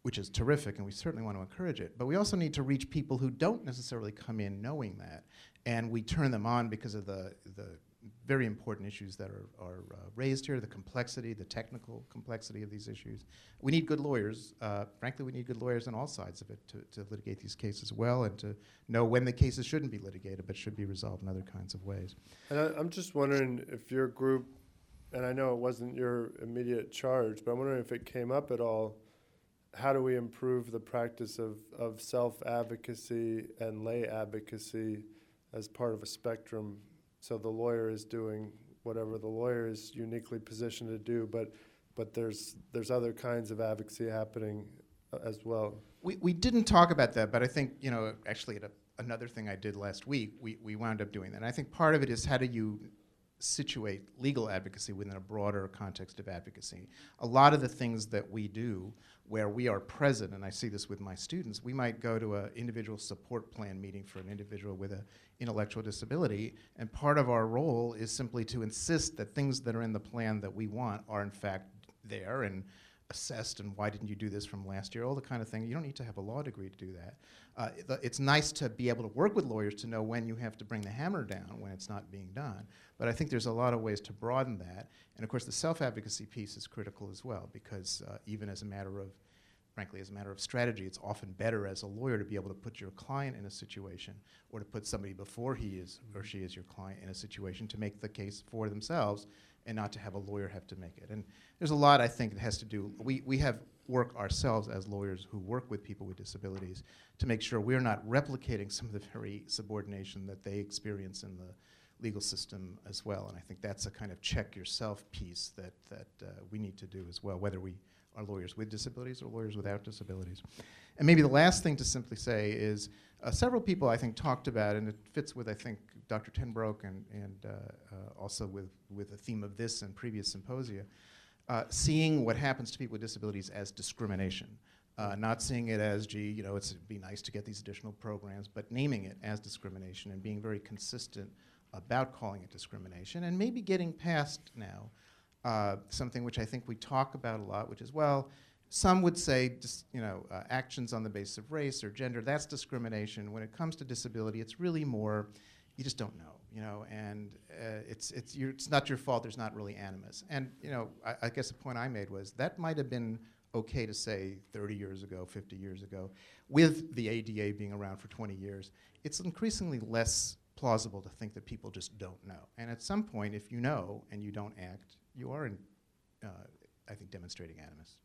Speaker 7: which is terrific, and we certainly want to encourage it. But we also need to reach people who don't necessarily come in knowing that, and we turn them on because of the, the very important issues that are, are uh, raised here, the complexity, the technical complexity of these issues. We need good lawyers. Uh, frankly, we need good lawyers on all sides of it to, to litigate these cases well and to know when the cases shouldn't be litigated but should be resolved in other kinds of ways.
Speaker 2: And I, I'm just wondering if your group, and I know it wasn't your immediate charge, but I'm wondering if it came up at all, how do we improve the practice of, of self-advocacy and lay advocacy as part of a spectrum? So the lawyer is doing whatever the lawyer is uniquely positioned to do, but but there's there's other kinds of advocacy happening uh, as well.
Speaker 7: We we didn't talk about that, but I think, you know, actually at a, another thing I did last week, we, we wound up doing that. And I think part of it is how do you situate legal advocacy within a broader context of advocacy. A lot of the things that we do where we are present, and I see this with my students, we might go to an individual support plan meeting for an individual with an intellectual disability, and part of our role is simply to insist that things that are in the plan that we want are in fact there and assessed, and why didn't you do this from last year, all the kind of thing. You don't need to have a law degree to do that. Uh, th it's nice to be able to work with lawyers to know when you have to bring the hammer down, when it's not being done. But I think there's a lot of ways to broaden that. And of course, the self-advocacy piece is critical as well, because uh, even as a matter of, frankly, as a matter of strategy, it's often better as a lawyer to be able to put your client in a situation, or to put somebody before he is or she is your client in a situation to make the case for themselves, and not to have a lawyer have to make it. And there's a lot, I think, that has to do, we, we have work ourselves as lawyers who work with people with disabilities to make sure we're not replicating some of the very subordination that they experience in the legal system as well. And I think that's a kind of check yourself piece that, that uh, we need to do as well, whether we are lawyers with disabilities or lawyers without disabilities. And maybe the last thing to simply say is uh, several people, I think, talked about, and it fits with, I think, Doctor Tenbroek and, and uh, uh, also with, with the theme of this and previous symposia, uh, seeing what happens to people with disabilities as discrimination. Uh, not seeing it as, gee, you know, it's, it'd be nice to get these additional programs, but naming it as discrimination and being very consistent about calling it discrimination, and maybe getting past now uh, something which I think we talk about a lot, which is, well, some would say, dis, you know, uh, actions on the basis of race or gender, that's discrimination. When it comes to disability, it's really more, you just don't know, you know, and uh, it's, it's, your, it's not your fault, there's not really animus. And, you know, I, I guess the point I made was that might have been okay to say thirty years ago, fifty years ago, with the A D A being around for twenty years. It's increasingly less plausible to think that people just don't know. And at some point, if you know and you don't act, you are, in, uh, I think, demonstrating animus.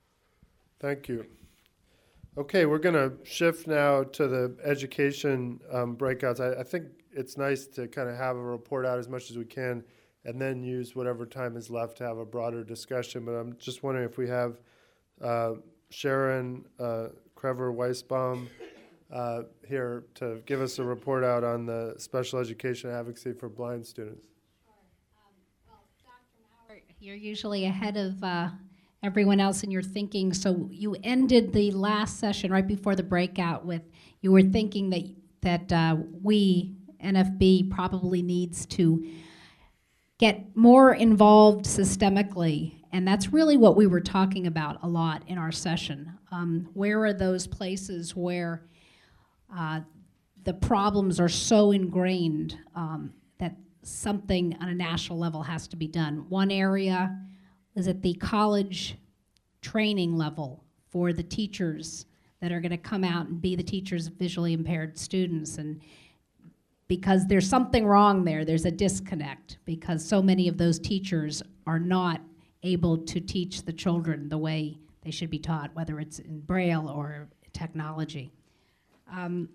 Speaker 2: Thank you. Okay, we're going to shift now to the education um, breakouts. I, I think it's nice to kind of have a report out as much as we can and then use whatever time is left to have a broader discussion. But I'm just wondering if we have uh, Sharon uh, Krever-Weisbaum uh, here to give us a report out on the special education advocacy for blind students.
Speaker 8: Sure. Um, well, Doctor Maurer, you're usually ahead of uh, everyone else in your thinking. So you ended the last session right before the breakout with, you were thinking that, that uh, we, N F B, probably needs to get more involved systemically. And that's really what we were talking about a lot in our session. Um, where are those places where uh, the problems are so ingrained um, that something on a national level has to be done? One area is at the college training level for the teachers that are going to come out and be the teachers of visually impaired students. And because there's something wrong there, there's a disconnect, because so many of those teachers are not able to teach the children the way they should be taught, whether it's in Braille or technology. Um,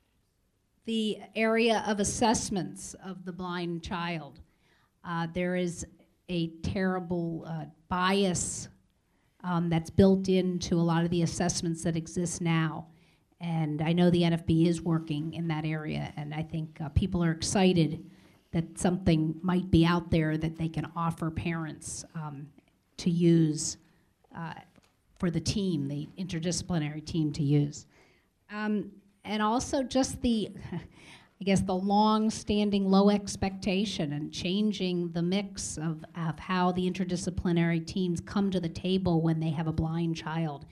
Speaker 8: the area of assessments of the blind child, uh, there is a terrible uh, bias um, that's built into a lot of the assessments that exist now. And I know the N F B is working in that area, and I think uh, people are excited that something might be out there that they can offer parents um, to use uh, for the team, the interdisciplinary team to use. Um, and also just the, I guess, the long-standing low expectation and changing the mix of, of how the interdisciplinary teams come to the table when they have a blind child.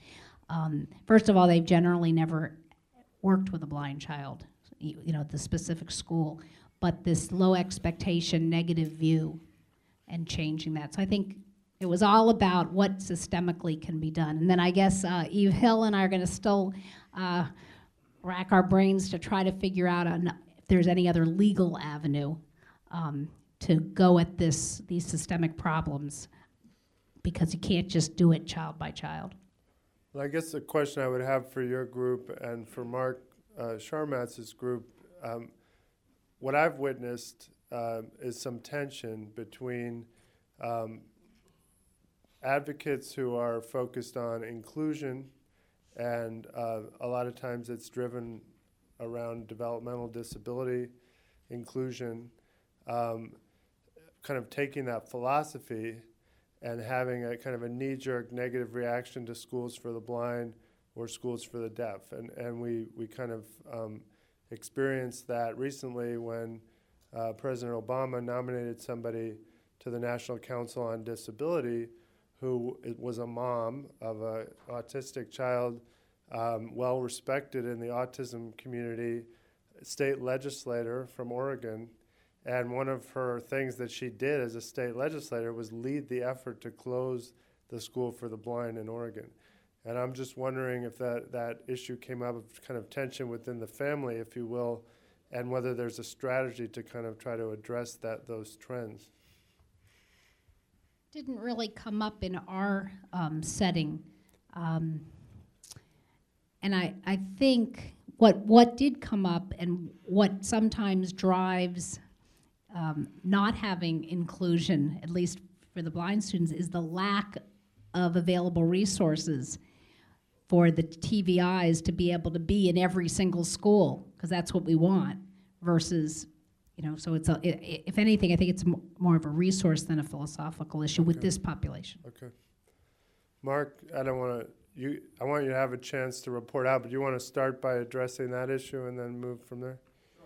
Speaker 8: Um, first of all, they've generally never worked with a blind child, you, you know, at the specific school, but this low expectation, negative view, and changing that. So I think it was all about what systemically can be done. And then I guess uh, Eve Hill and I are going to still uh, rack our brains to try to figure out on if there's any other legal avenue um, to go at this these systemic problems, because you can't just do it child by child.
Speaker 2: Well, I guess the question I would have for your group and for Mark uh, Sharmatz's group, um, what I've witnessed uh, is some tension between um, advocates who are focused on inclusion, and uh, a lot of times it's driven around developmental disability inclusion, um, kind of taking that philosophy and having a kind of a knee-jerk negative reaction to schools for the blind or schools for the deaf. And, and we, we kind of um, experienced that recently when uh, President Obama nominated somebody to the National Council on Disability who it was a mom of an autistic child, um, well-respected in the autism community, state legislator from Oregon. And one of her things that she did as a state legislator was lead the effort to close the school for the blind in Oregon. And I'm just wondering if that, that issue came up of kind of tension within the family, if you will, and whether there's a strategy to kind of try to address that those trends.
Speaker 8: Didn't really come up in our um, setting. Um, and I, I think what, what did come up and what sometimes drives um, not having inclusion, at least for the blind students, is the lack of available resources for the T V Is to be able to be in every single school, because that's what we want, versus, you know, so it's a, I if anything, I think it's m more of a resource than a philosophical issue
Speaker 2: Okay.
Speaker 8: with this population.
Speaker 2: Okay. Mark, I don't want to, you, I want you to have a chance to report out, but you want to start by addressing that issue and then move from there?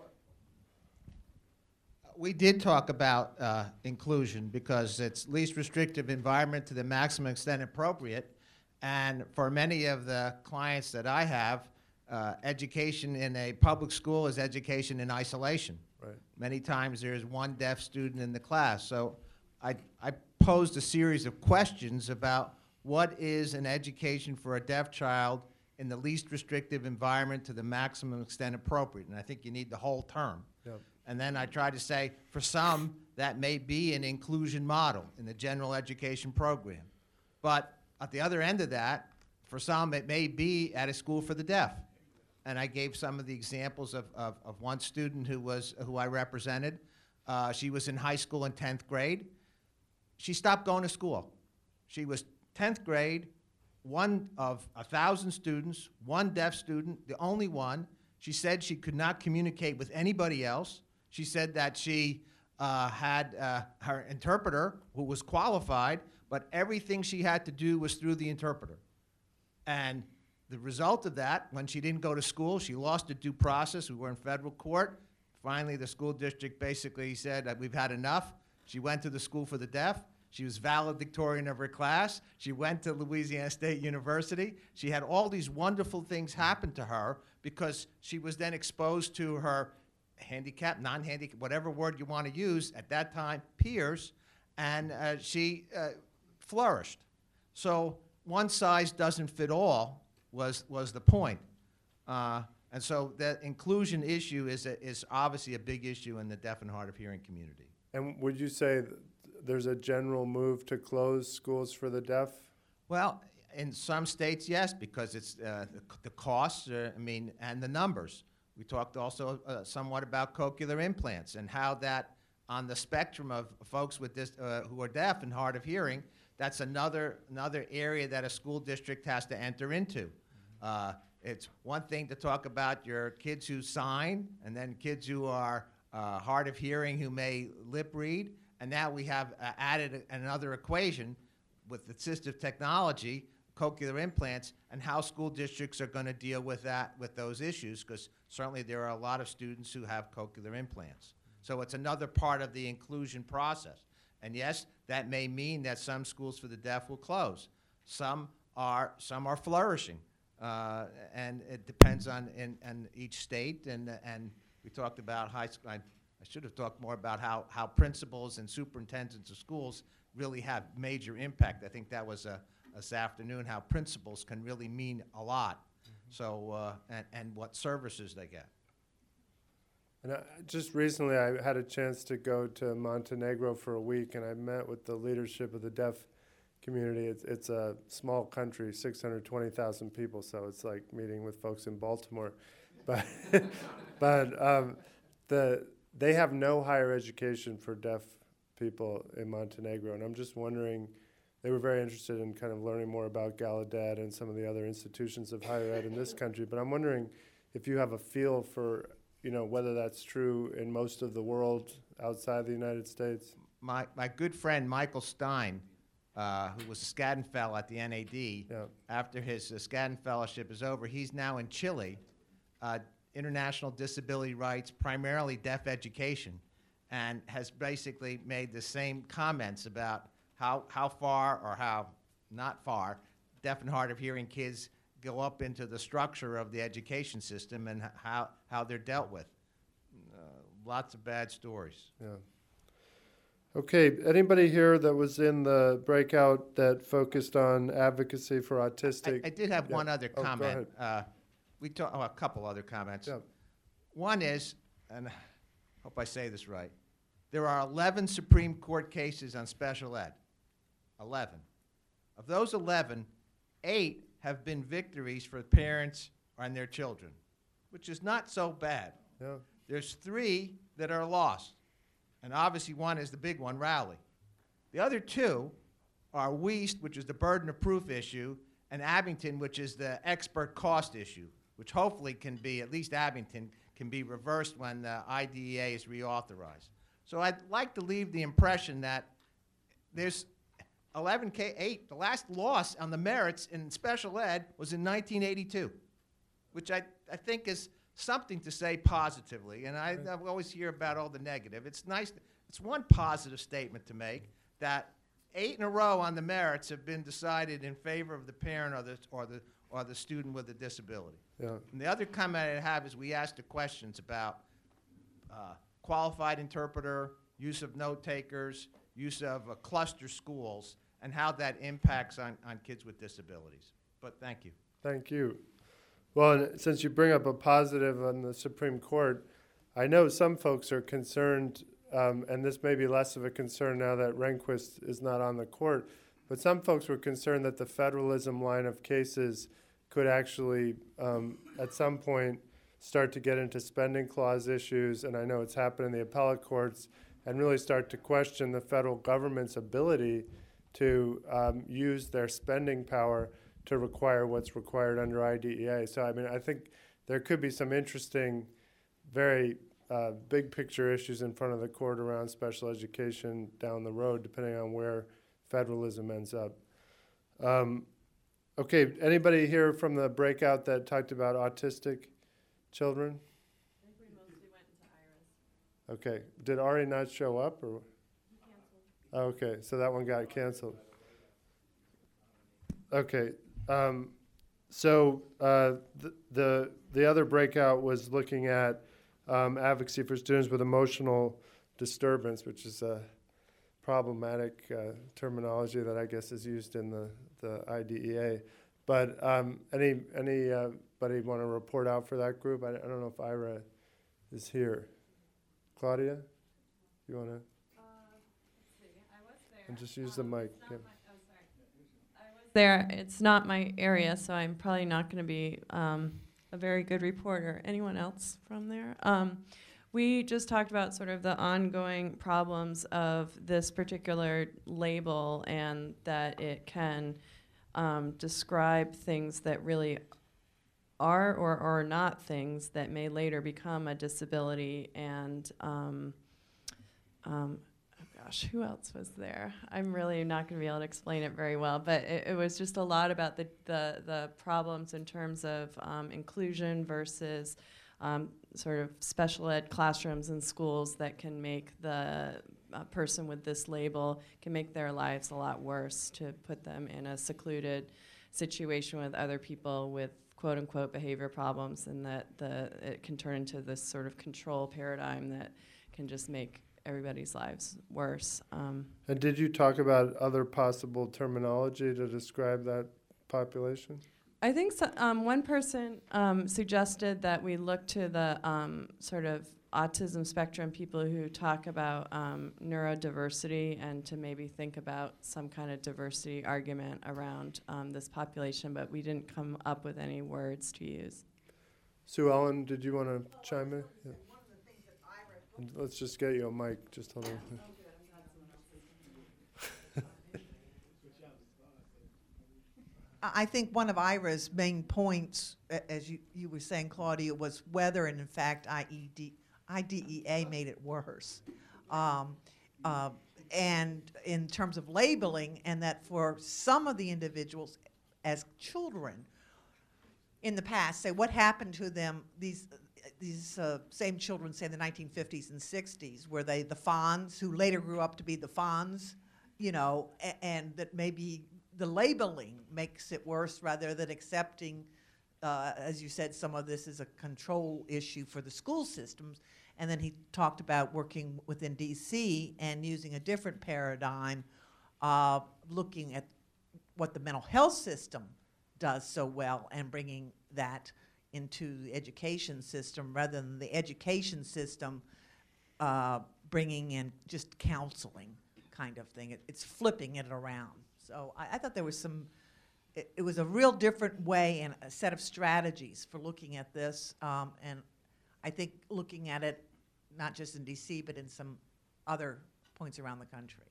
Speaker 9: We did talk about uh, inclusion because it's least restrictive environment to the maximum extent appropriate. And for many of the clients that I have, uh, education in a public school is education in isolation.
Speaker 2: Right.
Speaker 9: Many times there's one deaf student in the class. So I, I posed a series of questions about what is an education for a deaf child in the least restrictive environment to the maximum extent appropriate. And I think you need the whole term.
Speaker 2: Yep.
Speaker 9: And then I tried to say, for some, that may be an inclusion model in the general education program. But at the other end of that, for some, it may be at a school for the deaf. And I gave some of the examples of, of, of one student who, was, who I represented. Uh, she was in high school in tenth grade. She stopped going to school. She was tenth grade, one of a thousand students, one deaf student, the only one. She said she could not communicate with anybody else. She said that she uh, had uh, her interpreter, who was qualified, but everything she had to do was through the interpreter. And the result of that, when she didn't go to school, she lost a due process. We were in federal court. Finally, the school district basically said that we've had enough. She went to the school for the deaf. She was valedictorian of her class. She went to Louisiana State University. She had all these wonderful things happen to her because she was then exposed to her handicap, non-handicap, whatever word you want to use, at that time, peers, and uh, she uh, flourished. So one size doesn't fit all was, was the point. Uh, and so that inclusion issue is, a, is obviously a big issue in the deaf and hard of hearing community.
Speaker 2: And would you say th there's a general move to close schools for the deaf?
Speaker 9: Well, in some states, yes, because it's uh, the, the costs, uh, I mean, and the numbers. We talked also uh, somewhat about cochlear implants and how that on the spectrum of folks with this, uh, who are deaf and hard of hearing, that's another, another area that a school district has to enter into. Uh, it's one thing to talk about your kids who sign and then kids who are uh, hard of hearing who may lip read, and now we have uh, added a, another equation with assistive technology, cochlear implants, and how school districts are going to deal with that, with those issues, because certainly there are a lot of students who have cochlear implants. So it's another part of the inclusion process. And yes, that may mean that some schools for the deaf will close. Some are, some are flourishing. uh, and it depends on in, in each state. And and we talked about high school. I, I should have talked more about how how principals and superintendents of schools really have major impact. I think that was a this afternoon, how principals can really mean a lot. Mm-hmm. So uh, and and what services they get.
Speaker 2: And I, just recently, I had a chance to go to Montenegro for a week, and I met with the leadership of the deaf community. It's, it's a small country, six hundred twenty thousand people, so it's like meeting with folks in Baltimore. But, but um, the they have no higher education for deaf people in Montenegro, and I'm just wondering, they were very interested in kind of learning more about Gallaudet and some of the other institutions of higher ed in this country, but I'm wondering if you have a feel for, you know, whether that's true in most of the world outside the United States.
Speaker 9: My, my good friend Michael Stein, uh, who was a Skadden Fellow at the N A D,
Speaker 2: Yeah.
Speaker 9: after his uh, Skadden Fellowship is over, he's now in Chile, uh, international disability rights, primarily deaf education, and has basically made the same comments about how, how far or how not far deaf and hard of hearing kids go up into the structure of the education system and h- how, how they're dealt with. Uh, lots of bad stories.
Speaker 2: Yeah. Okay, anybody here that was in the breakout that focused on advocacy for
Speaker 9: I,
Speaker 2: autistic?
Speaker 9: I did have
Speaker 2: Yeah.
Speaker 9: one other
Speaker 2: Oh, go
Speaker 9: comment. Uh, we talk, oh, a couple other comments.
Speaker 2: Yeah.
Speaker 9: One is, and I hope I say this right, there are eleven Supreme Court cases on special ed. eleven. Of those eleven, eight have been victories for parents and their children, which is not so bad.
Speaker 2: Yeah.
Speaker 9: There's three that are lost, and obviously one is the big one, Rowley. The other two are Wiest, which is the burden of proof issue, and Abington, which is the expert cost issue, which hopefully can be, at least Abington, can be reversed when the I D E A is reauthorized. So I'd like to leave the impression that there's eleven K eight, the last loss on the merits in special ed was in nineteen eighty-two, which I, I think is something to say positively. And I, I always hear about all the negative. It's nice, it's one positive statement to make, that eight in a row on the merits have been decided in favor of the parent or the, or the, or the student with a disability.
Speaker 2: Yeah.
Speaker 9: And the other comment I have is we asked the questions about uh, qualified interpreter, use of note takers, use of uh, cluster schools, and how that impacts on, on kids with disabilities. But thank you.
Speaker 2: Thank you. Well, and since you bring up a positive on the Supreme Court, I know some folks are concerned, um, and this may be less of a concern now that Rehnquist is not on the court, but some folks were concerned that the federalism line of cases could actually, um, at some point, start to get into spending clause issues, and I know it's happened in the appellate courts, and really start to question the federal government's ability to um, use their spending power to require what's required under I D E A. So, I mean, I think there could be some interesting, very uh, big picture issues in front of the court around special education down the road, depending on where federalism ends up. Um, okay, anybody here from the breakout that talked about autistic children?
Speaker 10: I think we mostly went into Iris.
Speaker 2: Okay, did Ari not show up, or?
Speaker 10: He canceled.
Speaker 2: Okay, so that one got canceled. Okay, um, so uh, the, the the other breakout was looking at um, advocacy for students with emotional disturbance, which is a problematic uh, terminology that I guess is used in the, the I D E A. But um, any anybody want to report out for that group? I, I don't know if Ira is here. Claudia, you want to? And just use the mic. Yeah.
Speaker 10: There, it's not my area, so I'm probably not going to be um, a very good reporter. Anyone else from there? Um, we just talked about sort of the ongoing problems of this particular label, and that it can um, describe things that really are or are not things that may later become a disability. And um, um, Gosh, who else was there? I'm really not going to be able to explain it very well, but it, it was just a lot about the, the, the problems in terms of um, inclusion versus um, sort of special ed classrooms and schools that can make the uh, person with this label, can make their lives a lot worse, to put them in a secluded situation with other people with quote unquote behavior problems, and that the it can turn into this sort of control paradigm that can just make everybody's lives worse. Um,
Speaker 2: And did you talk about other possible terminology to describe that population?
Speaker 10: I think so, um, one person um, suggested that we look to the um, sort of autism spectrum people who talk about um, neurodiversity, and to maybe think about some kind of diversity argument around um, this population, but we didn't come up with any words to use.
Speaker 2: Sue Ellen, did you want to chime in? Yeah. And let's just get you a mic. Just hold on.
Speaker 11: I think one of Ira's main points, a- as you, you were saying, Claudia, was whether, and in fact, I E D, I D E A made it worse. Um, uh, and in terms of labeling, and that for some of the individuals as children in the past, say what happened to them, these these uh, same children, say in the nineteen fifties and sixties, were they the Fonz, who later grew up to be the Fonz, you know, a- and that maybe the labeling makes it worse rather than accepting, uh, as you said, some of this is a control issue for the school systems. And then he talked about working within D C and using a different paradigm, uh, looking at what the mental health system does so well and bringing that into the education system rather than the education system uh, bringing in just counseling kind of thing. It, it's flipping it around. So I, I thought there was some, it, it was a real different way and a set of strategies for looking at this. Um, and I think looking at it, not just in D C, but in some other points around the country.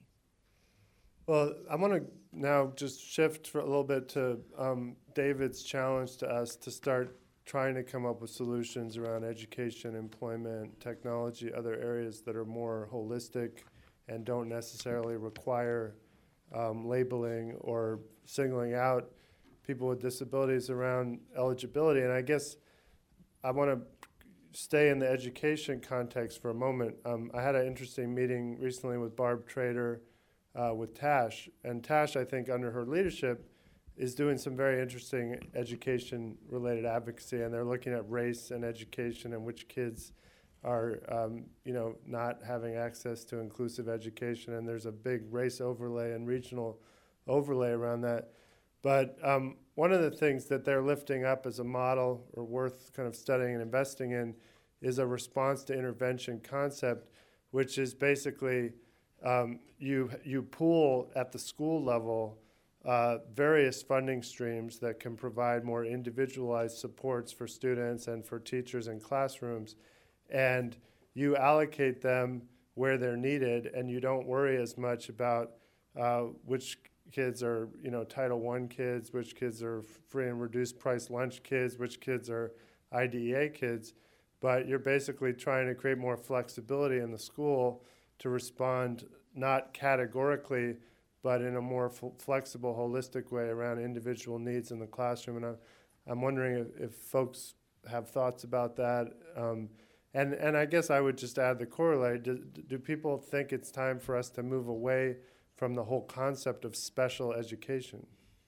Speaker 2: Well, I want to now just shift for a little bit to um, David's challenge to us to start trying to come up with solutions around education, employment, technology, other areas that are more holistic and don't necessarily require um, labeling or singling out people with disabilities around eligibility. And I guess I want to stay in the education context for a moment. Um, I had an interesting meeting recently with Barb Trader uh, with Tash. And Tash, I think, under her leadership, is doing some very interesting education-related advocacy, and they're looking at race and education and which kids are, um, you know, not having access to inclusive education. And there's a big race overlay and regional overlay around that. But um, one of the things that they're lifting up as a model or worth kind of studying and investing in is a response to intervention concept, which is basically um, you, you pool at the school level uh, various funding streams that can provide more individualized supports for students and for teachers in classrooms. And you allocate them where they're needed, and you don't worry as much about uh, which kids are, you know, Title One kids, which kids are free and reduced price lunch kids, which kids are I D E A kids. But you're basically trying to create more flexibility in the school to respond not categorically, but in a more f- flexible, holistic way around individual needs in the classroom. And I'm, I'm wondering if, if folks have thoughts about that. Um, and, and I guess I would just add the corollary. Do, do people think it's time for us to move away from the whole concept of special education?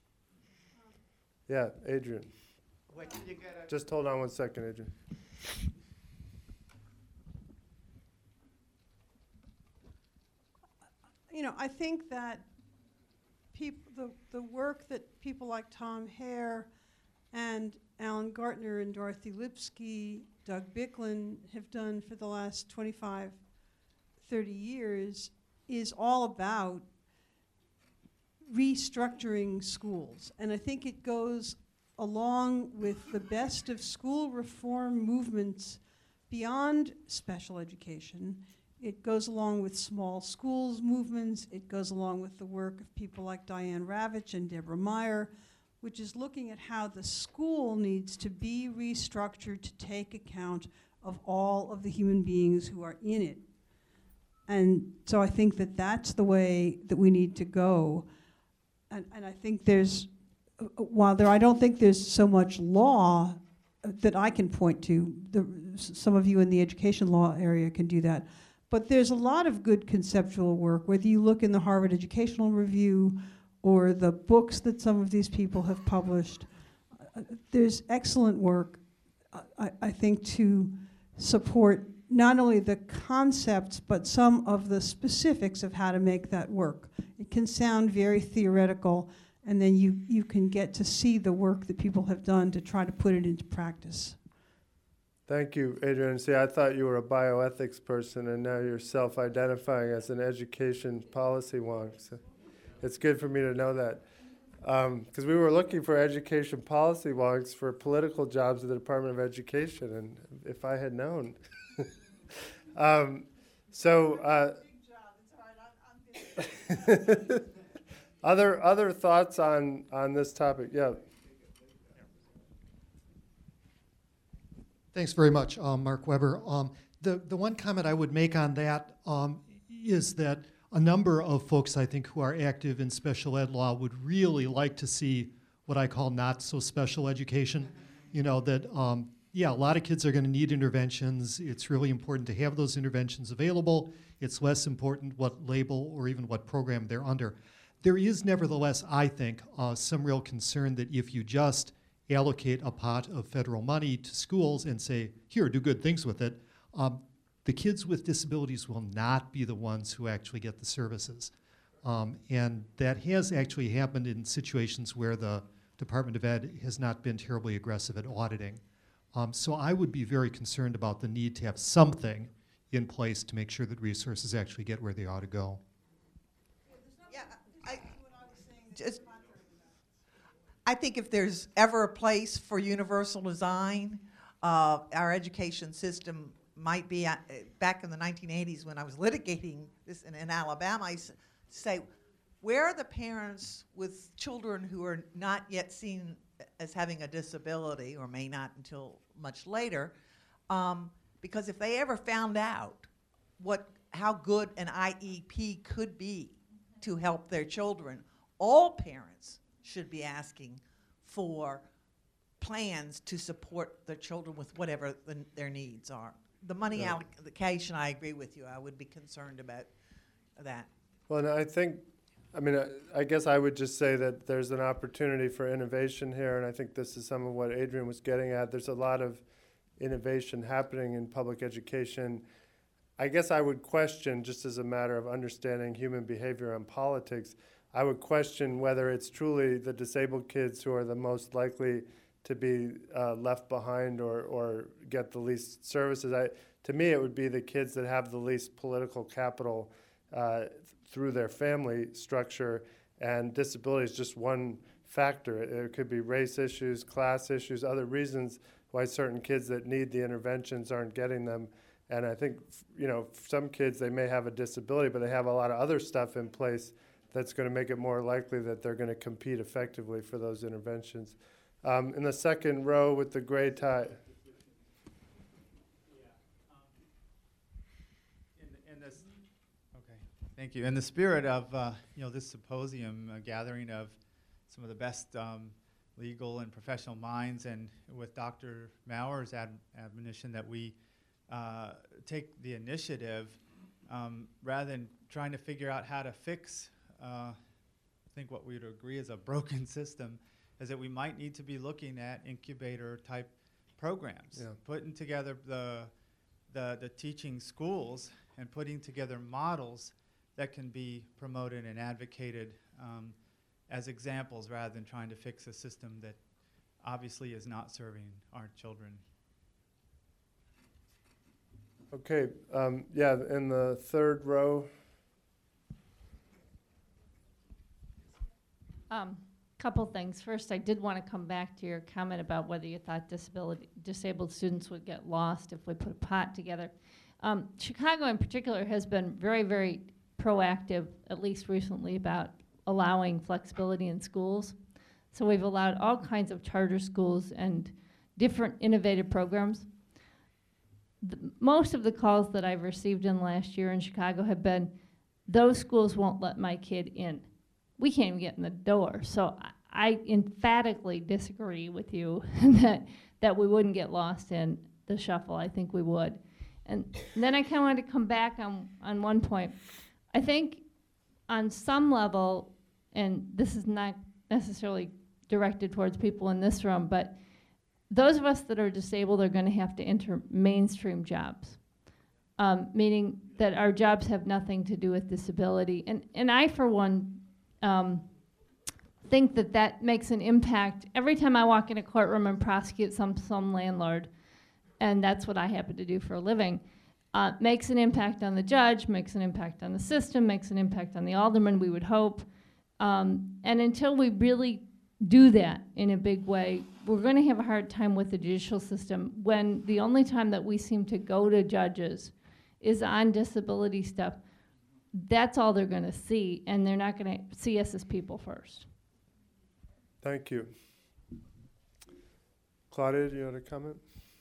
Speaker 2: Yeah, Adrian.
Speaker 9: Wait, you gotta
Speaker 2: Just hold on one second, Adrian.
Speaker 12: You know, I think that peop- the, the work that people like Tom Hare and Alan Gartner and Dorothy Lipsky, Doug Bicklin have done for the last twenty-five, thirty years is all about restructuring schools. And I think it goes along with the best of school reform movements beyond special education. It goes along with small schools movements. It goes along with the work of people like Diane Ravitch and Deborah Meyer, which is looking at how the school needs to be restructured to take account of all of the human beings who are in it. And so I think that that's the way that we need to go. And, and I think there's, uh, while there, I don't think there's so much law uh, that I can point to. The, s- some of you in the education law area can do that. But there's a lot of good conceptual work, whether you look in the Harvard Educational Review or the books that some of these people have published. uh, there's excellent work, uh, I, I think, to support not only the concepts, but some of the specifics of how to make that work. It can sound very theoretical, and then you, you can get to see the work that people have done to try to put it into practice.
Speaker 2: Thank you, Adrian. See, I thought you were a bioethics person, and now you're self-identifying as an education policy wonk. So it's good for me to know that. Because um, we were looking for education policy wonks for political jobs at the Department of Education, and if I had known. um, so, uh, other other thoughts on on this topic? Yeah.
Speaker 13: Thanks very much, um, Mark Weber. Um, the the one comment I would make on that um, is that a number of folks, I think, who are active in special ed law would really like to see what I call not so special education. You know, that, um, yeah, a lot of kids are going to need interventions. It's really important to have those interventions available. It's less important what label or even what program they're under. There is nevertheless, I think, uh, some real concern that if you just allocate a pot of federal money to schools and say, here, do good things with it, um, the kids with disabilities will not be the ones who actually get the services. Um, and that has actually happened in situations where the Department of Ed has not been terribly aggressive at auditing. Um, so I would be very concerned about the need to have something in place to make sure that resources actually get where they ought to go.
Speaker 11: Yeah, I, just, I think if there's ever a place for universal design, uh, our education system might be, at, uh, back in the nineteen eighties when I was litigating this in, in Alabama, I s- say, where are the parents with children who are not yet seen as having a disability, or may not until much later? Um, because if they ever found out what how good an I E P could be to help their children, all parents should be asking for plans to support their children with whatever the, their needs are. The money
Speaker 2: Yeah.
Speaker 11: allocation, I agree with you. I would be concerned about that.
Speaker 2: Well, and I think, I mean, I, I guess I would just say that there's an opportunity for innovation here, and I think this is some of what Adrian was getting at. There's a lot of innovation happening in public education. I guess I would question, just as a matter of understanding human behavior and politics, I would question whether it's truly the disabled kids who are the most likely to be uh, left behind or, or get the least services. I, to me, it would be the kids that have the least political capital uh, through their family structure, and disability is just one factor. It, it could be race issues, class issues, other reasons why certain kids that need the interventions aren't getting them. And I think, you know, some kids, they may have a disability, but they have a lot of other stuff in place that's going to make it more likely that they're going to compete effectively for those interventions. Um, in the second row with the gray tie.
Speaker 14: In, in this, okay, thank you. In the spirit of uh, you know, this symposium, a gathering of some of the best um, legal and professional minds, and with Doctor Mauer's ad admonition that we uh, take the initiative um, rather than trying to figure out how to fix, uh, I think what we would agree is a broken system, is that we might need to be looking at incubator type programs,
Speaker 2: Yeah.
Speaker 14: putting together the, the, the teaching schools and putting together models that can be promoted and advocated um, as examples rather than trying to fix a system that obviously is not serving our children.
Speaker 2: Okay, um, yeah, in the third row.
Speaker 15: Um, couple things. First, I did want to come back to your comment about whether you thought disability, disabled students would get lost if we put a pot together. Um, Chicago in particular has been very, very proactive, at least recently, about allowing flexibility in schools. So we've allowed all kinds of charter schools and different innovative programs. The, most of the calls that I've received in the last year in Chicago have been, those schools won't let my kid in. We can't even get in the door. So I, I emphatically disagree with you that that we wouldn't get lost in the shuffle. I think we would. And then I kind of wanted to come back on, on one point. I think on some level, and this is not necessarily directed towards people in this room, but those of us that are disabled are going to have to enter mainstream jobs, um, meaning that our jobs have nothing to do with disability. And, and I, for one, um, think that that makes an impact. Every time I walk in a courtroom and prosecute some, some landlord, and that's what I happen to do for a living, uh, makes an impact on the judge, makes an impact on the system, makes an impact on the alderman, we would hope. Um, and until we really do that in a big way, we're going to have a hard time with the judicial system when the only time that we seem to go to judges is on disability stuff. That's all they're going to see, and they're not going to see us as people first.
Speaker 2: Thank you. Claudia, do you want to comment?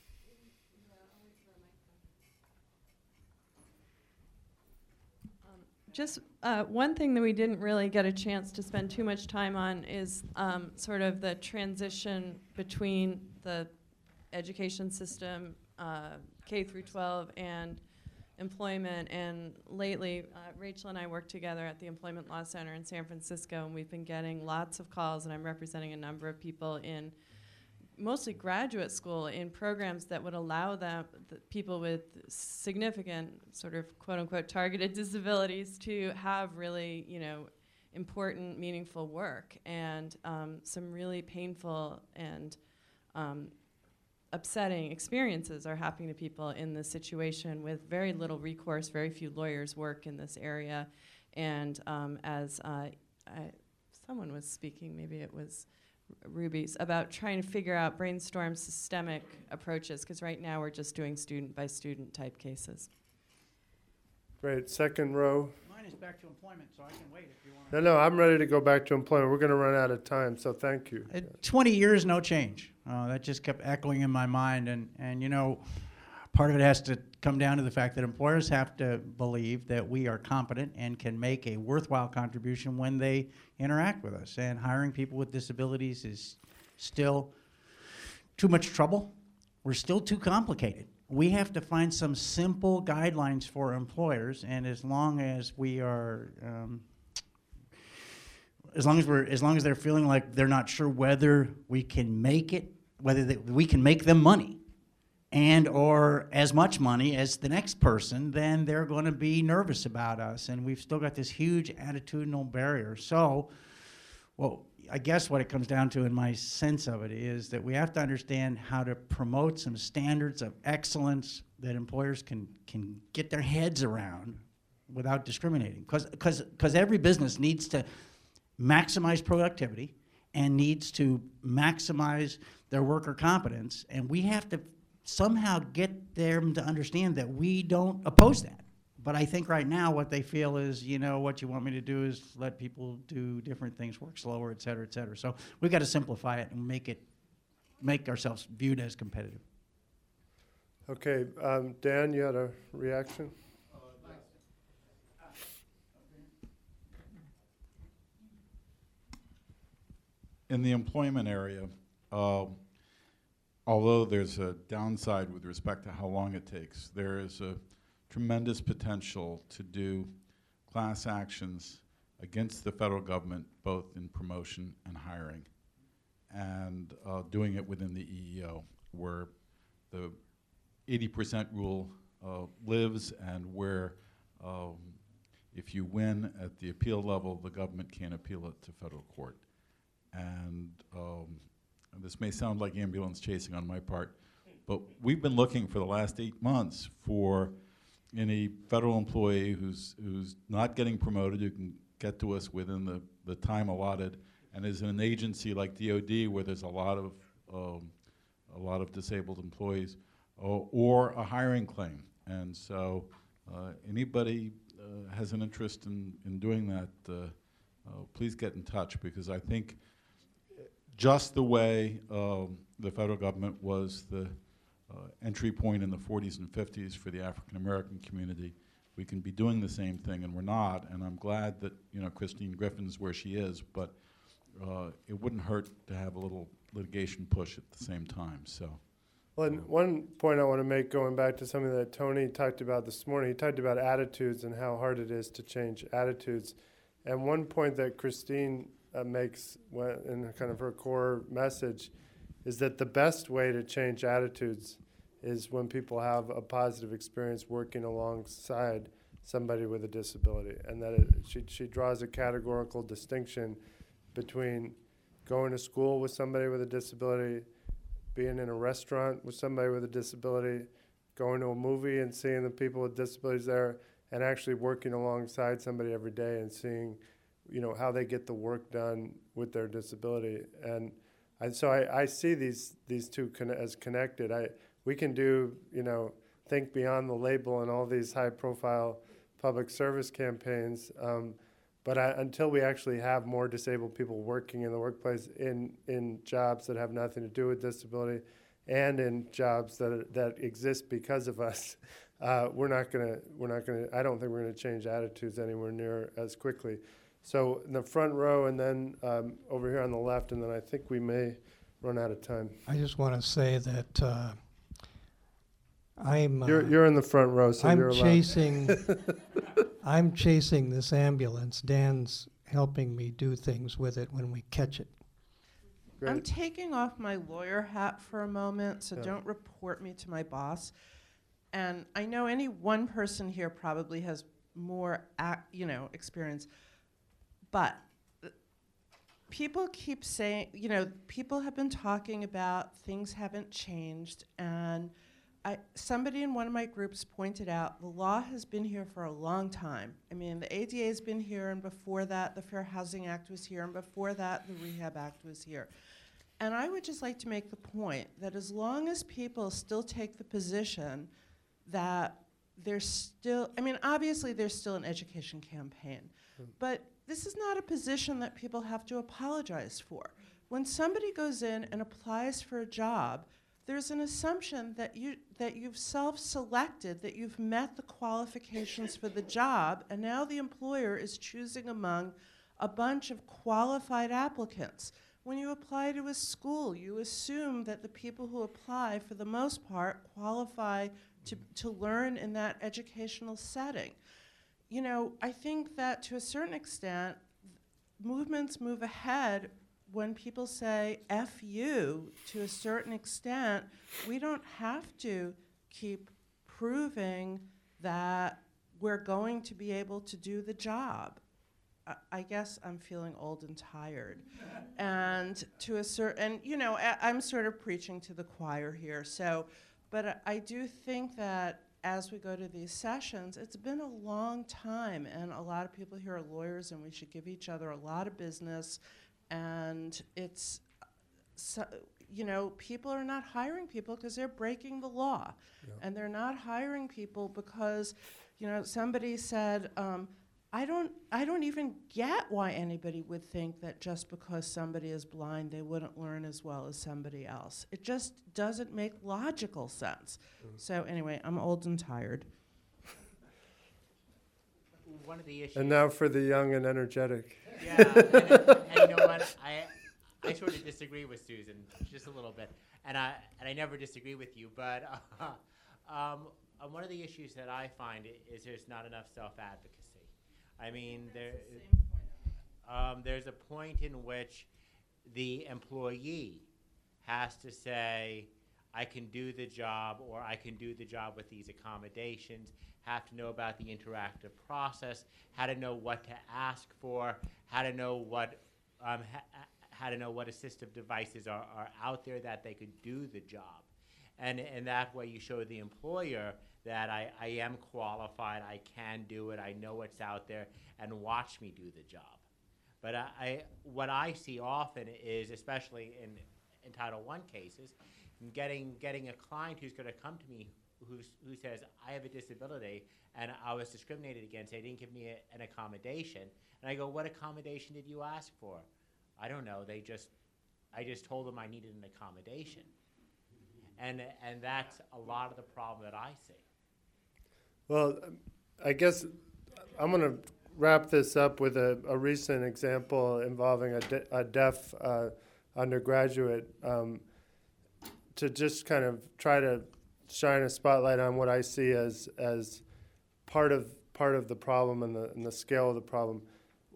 Speaker 10: Just uh, one thing that we didn't really get a chance to spend too much time on is um, sort of the transition between the education system, uh, K through twelve, and employment. And lately, uh, Rachel and I work together at the Employment Law Center in San Francisco, and we've been getting lots of calls, and I'm representing a number of people in mostly graduate school in programs that would allow them, the people with significant sort of quote unquote targeted disabilities to have really, you know, important, meaningful work. And um, some really painful and um, upsetting experiences are happening to people in this situation with very little recourse. Very few lawyers work in this area. And um, as uh, I, someone was speaking, maybe it was Ruby's, about trying to figure out, brainstorm systemic approaches, because right now we're just doing student by student type cases.
Speaker 2: Great. Second row.
Speaker 16: Mine is back to employment, so I can wait if you want.
Speaker 2: No, no, I'm ready to go back to employment. We're going to run out of time, so thank you.
Speaker 16: Uh, twenty years, no change. Uh, that just kept echoing in my mind, and, and you know, part of it has to come down to the fact that employers have to believe that we are competent and can make a worthwhile contribution when they interact with us. And hiring people with disabilities is still too much trouble. We're still too complicated. We have to find some simple guidelines for employers, and as long as we are, um, as long as we're, as long as they're feeling like they're not sure whether we can make it, whether they, we can make them money, and or as much money as the next person, then they're going to be nervous about us. And we've still got this huge attitudinal barrier. So, well, I guess what it comes down to in my sense of it is that we have to understand how to promote some standards of excellence that employers can, can get their heads around without discriminating. Because because every business needs to maximize productivity and needs to maximize their worker competence. And we have to somehow get them to understand that we don't oppose that. But I think right now what they feel is, you know, what you want me to do is let people do different things, work slower, et cetera, et cetera. So we've got to simplify it and make it, make ourselves viewed as competitive.
Speaker 2: Okay, um, Dan, you had a reaction?
Speaker 17: In the employment area, uh, although there's a downside with respect to how long it takes, there is a tremendous potential to do class actions against the federal government, both in promotion and hiring, and uh, doing it within the E E O, where the eighty percent rule uh, lives, and where um, if you win at the appeal level, the government can't appeal it to federal court. And um, And this may sound like ambulance chasing on my part, but we've been looking for the last eight months for any federal employee who's who's not getting promoted, who can get to us within the, the time allotted, and is in an agency like D O D where there's a lot of um, a lot of disabled employees, or, or a hiring claim. And so uh, anybody uh, has an interest in, in doing that, uh, uh, please get in touch, because I think just the way um, the federal government was the uh, entry point in the forties and fifties for the African American community, we can be doing the same thing, and we're not. And I'm glad that, you know, Christine Griffin's where she is, but uh, it wouldn't hurt to have a little litigation push at the same time. So,
Speaker 2: well, and one point I want to make, going back to something that Tony talked about this morning, he talked about attitudes and how hard it is to change attitudes. And one point that Christine uh, makes when, in kind of her core message is that the best way to change attitudes is when people have a positive experience working alongside somebody with a disability, and that it, she, she draws a categorical distinction between going to school with somebody with a disability, being in a restaurant with somebody with a disability, going to a movie and seeing the people with disabilities there, and actually working alongside somebody every day and seeing, you know, how they get the work done with their disability. And I, so I, I see these these two con- as connected. I we can do, you know, think beyond the label and all these high-profile public service campaigns, um, but I, until we actually have more disabled people working in the workplace in in jobs that have nothing to do with disability, and in jobs that are, that exist because of us, uh, we're not gonna we're not gonna. I don't think we're gonna change attitudes anywhere near as quickly. So in the front row, and then um, over here on the left, and then I think we may run out of time.
Speaker 1: I just want to say that uh, I'm. Uh,
Speaker 2: You're you're in the front row, so
Speaker 1: I'm
Speaker 2: you're allowed.
Speaker 1: chasing. I'm chasing this ambulance. Dan's helping me do things with it when we catch it.
Speaker 2: Great.
Speaker 18: I'm taking off my lawyer hat for a moment, so
Speaker 2: Yeah.
Speaker 18: don't report me to my boss. And I know any one person here probably has more, ac- you know, experience. But uh, people keep saying, you know, people have been talking about things haven't changed, and I, somebody in one of my groups pointed out the law has been here for a long time. I mean, the A D A has been here, and before that, the Fair Housing Act was here, and before that, the Rehab Act was here. And I would just like to make the point that as long as people still take the position that there's still, I mean, obviously there's still an education campaign, mm. but this is not a position that people have to apologize for. When somebody goes in and applies for a job, there's an assumption that you that you've self-selected, that you've met the qualifications for the job, and now the employer is choosing among a bunch of qualified applicants. When you apply to a school, you assume that the people who apply, for the most part, qualify to, to learn in that educational setting. You know, I think that to a certain extent, movements move ahead when people say F you to a certain extent. We don't have to keep proving that we're going to be able to do the job. I, I guess I'm feeling old and tired. And to a certain, and you know, I, I'm sort of preaching to the choir here. So, but I, I do think that as we go to these sessions, it's been a long time, and a lot of people here are lawyers, and we should give each other a lot of business. And it's, so, you know, people are not hiring people because they're breaking the law. Yeah. And they're not hiring people because, you know, somebody said, um, I don't, I don't even get why anybody would think that just because somebody is blind, they wouldn't learn as well as somebody else. It just doesn't make logical sense. Mm. So anyway, I'm old and tired.
Speaker 19: One of the issues.
Speaker 2: And now for the young and energetic.
Speaker 19: Yeah, and, and you know what? I I sort of disagree with Susan just a little bit, and I and I never disagree with you. But uh, um, uh, one of the issues that I find is there's not enough self-advocacy. I mean, there um, there's a point in which the employee has to say, I can do the job, or I can do the job with these accommodations, have to know about the interactive process, how to know what to ask for, how to know what um, ha how to know what assistive devices are, are out there that they could do the job. And in that way you show the employer that I, I am qualified, I can do it, I know what's out there, and watch me do the job. But I, I, what I see often is, especially in, in Title one cases, getting, getting a client who's going to come to me who's, who says, I have a disability, and I was discriminated against, they didn't give me a, an accommodation. And I go, what accommodation did you ask for? I don't know, they just, I just told them I needed an accommodation. And, and that's a lot of the problem that I see.
Speaker 2: Well, I guess I'm going to wrap this up with a, a recent example involving a, de a deaf uh, undergraduate, um, to just kind of try to shine a spotlight on what I see as as part of part of the problem and the and the scale of the problem.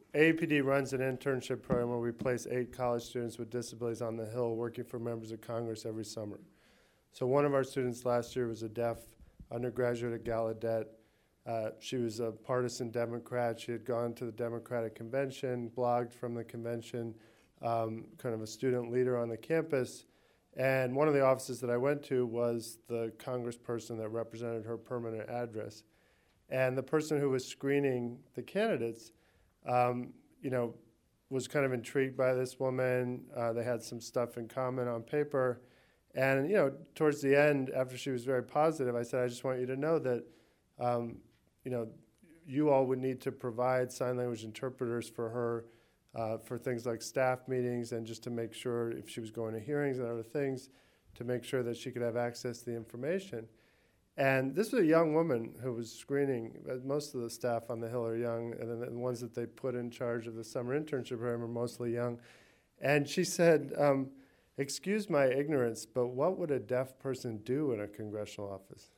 Speaker 2: A A P D runs an internship program where we place eight college students with disabilities on the Hill working for members of Congress every summer. So one of our students last year was a deaf undergraduate at Gallaudet. Uh, she was a partisan Democrat. She had gone to the Democratic Convention, blogged from the convention, um, kind of a student leader on the campus. And one of the offices that I went to was the congressperson that represented her permanent address. And the person who was screening the candidates, um, you know, was kind of intrigued by this woman. Uh, they had some stuff in common on paper. And, you know, towards the end, after she was very positive, I said, I just want you to know that, um, you know, you all would need to provide sign language interpreters for her uh, for things like staff meetings and just to make sure if she was going to hearings and other things, to make sure that she could have access to the information. And this was a young woman who was screening. Most of the staff on the Hill are young, and then the ones that they put in charge of the summer internship program are mostly young. And she said, um, excuse my ignorance, but what would a deaf person do in a congressional office?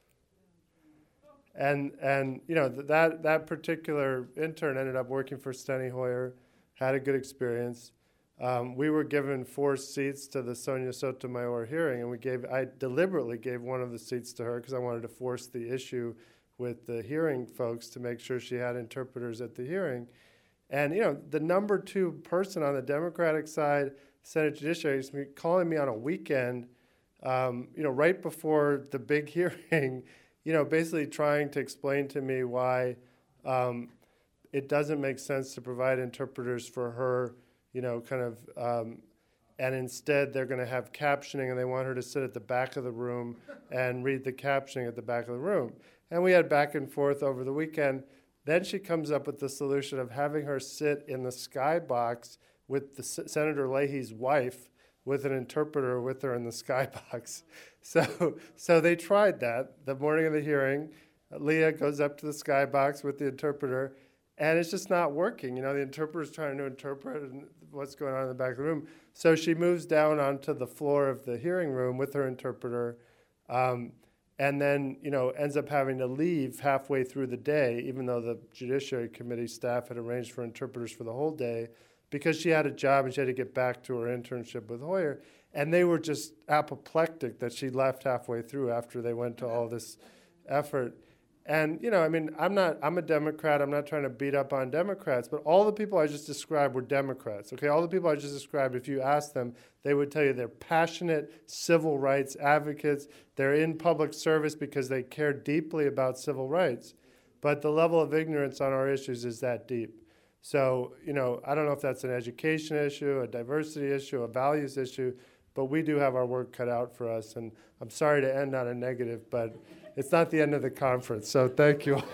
Speaker 2: And, and you know, th that, that particular intern ended up working for Steny Hoyer, had a good experience. Um, we were given four seats to the Sonia Sotomayor hearing, and we gave, I deliberately gave one of the seats to her because I wanted to force the issue with the hearing folks to make sure she had interpreters at the hearing. And, you know, the number two person on the Democratic side, Senate Judiciary, is calling me on a weekend, um, you know, right before the big hearing, you know, basically trying to explain to me why um, it doesn't make sense to provide interpreters for her, you know, kind of, um, and instead they're going to have captioning, and they want her to sit at the back of the room and read the captioning at the back of the room. And we had back and forth over the weekend. Then she comes up with the solution of having her sit in the skybox with the S Senator Leahy's wife, with an interpreter with her in the skybox. So, so they tried that the morning of the hearing. Leah goes up to the skybox with the interpreter, and it's just not working. You know, the interpreter's trying to interpret and what's going on in the back of the room. So she moves down onto the floor of the hearing room with her interpreter, um, and then, you know, ends up having to leave halfway through the day, even though the Judiciary Committee staff had arranged for interpreters for the whole day, because she had a job and she had to get back to her internship with Hoyer. And they were just apoplectic that she left halfway through after they went to all this effort. And, you know, I mean, I'm not, I'm a Democrat. I'm not trying to beat up on Democrats, but all the people I just described were Democrats, okay? All the people I just described, if you ask them, they would tell you they're passionate civil rights advocates. They're in public service because they care deeply about civil rights. But the level of ignorance on our issues is that deep. So, you know, I don't know if that's an education issue, a diversity issue, a values issue, but we do have our work cut out for us. And I'm sorry to end on a negative, but it's not the end of the conference, so thank you.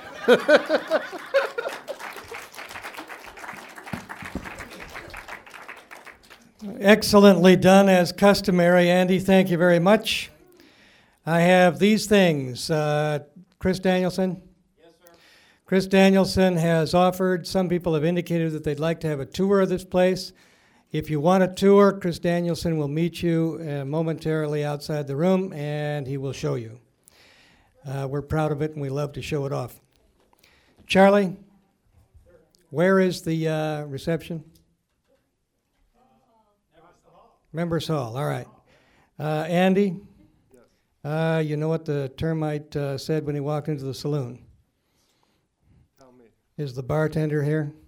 Speaker 1: Excellently done, as customary, Andy. Thank you very much. I have these things. Uh, Chris Danielson? Yes, sir. Chris Danielson has offered, some people have indicated that they'd like to have a tour of this place. If you want a tour, Chris Danielson will meet you uh, momentarily outside the room, and he will show you. Uh, we're proud of it, and we love to show it off. Charlie, where is the uh, reception? Members Hall, all right. Uh, Andy, uh, you know what the termite uh, said when he walked into the saloon?
Speaker 2: Tell me.
Speaker 1: Is the bartender here?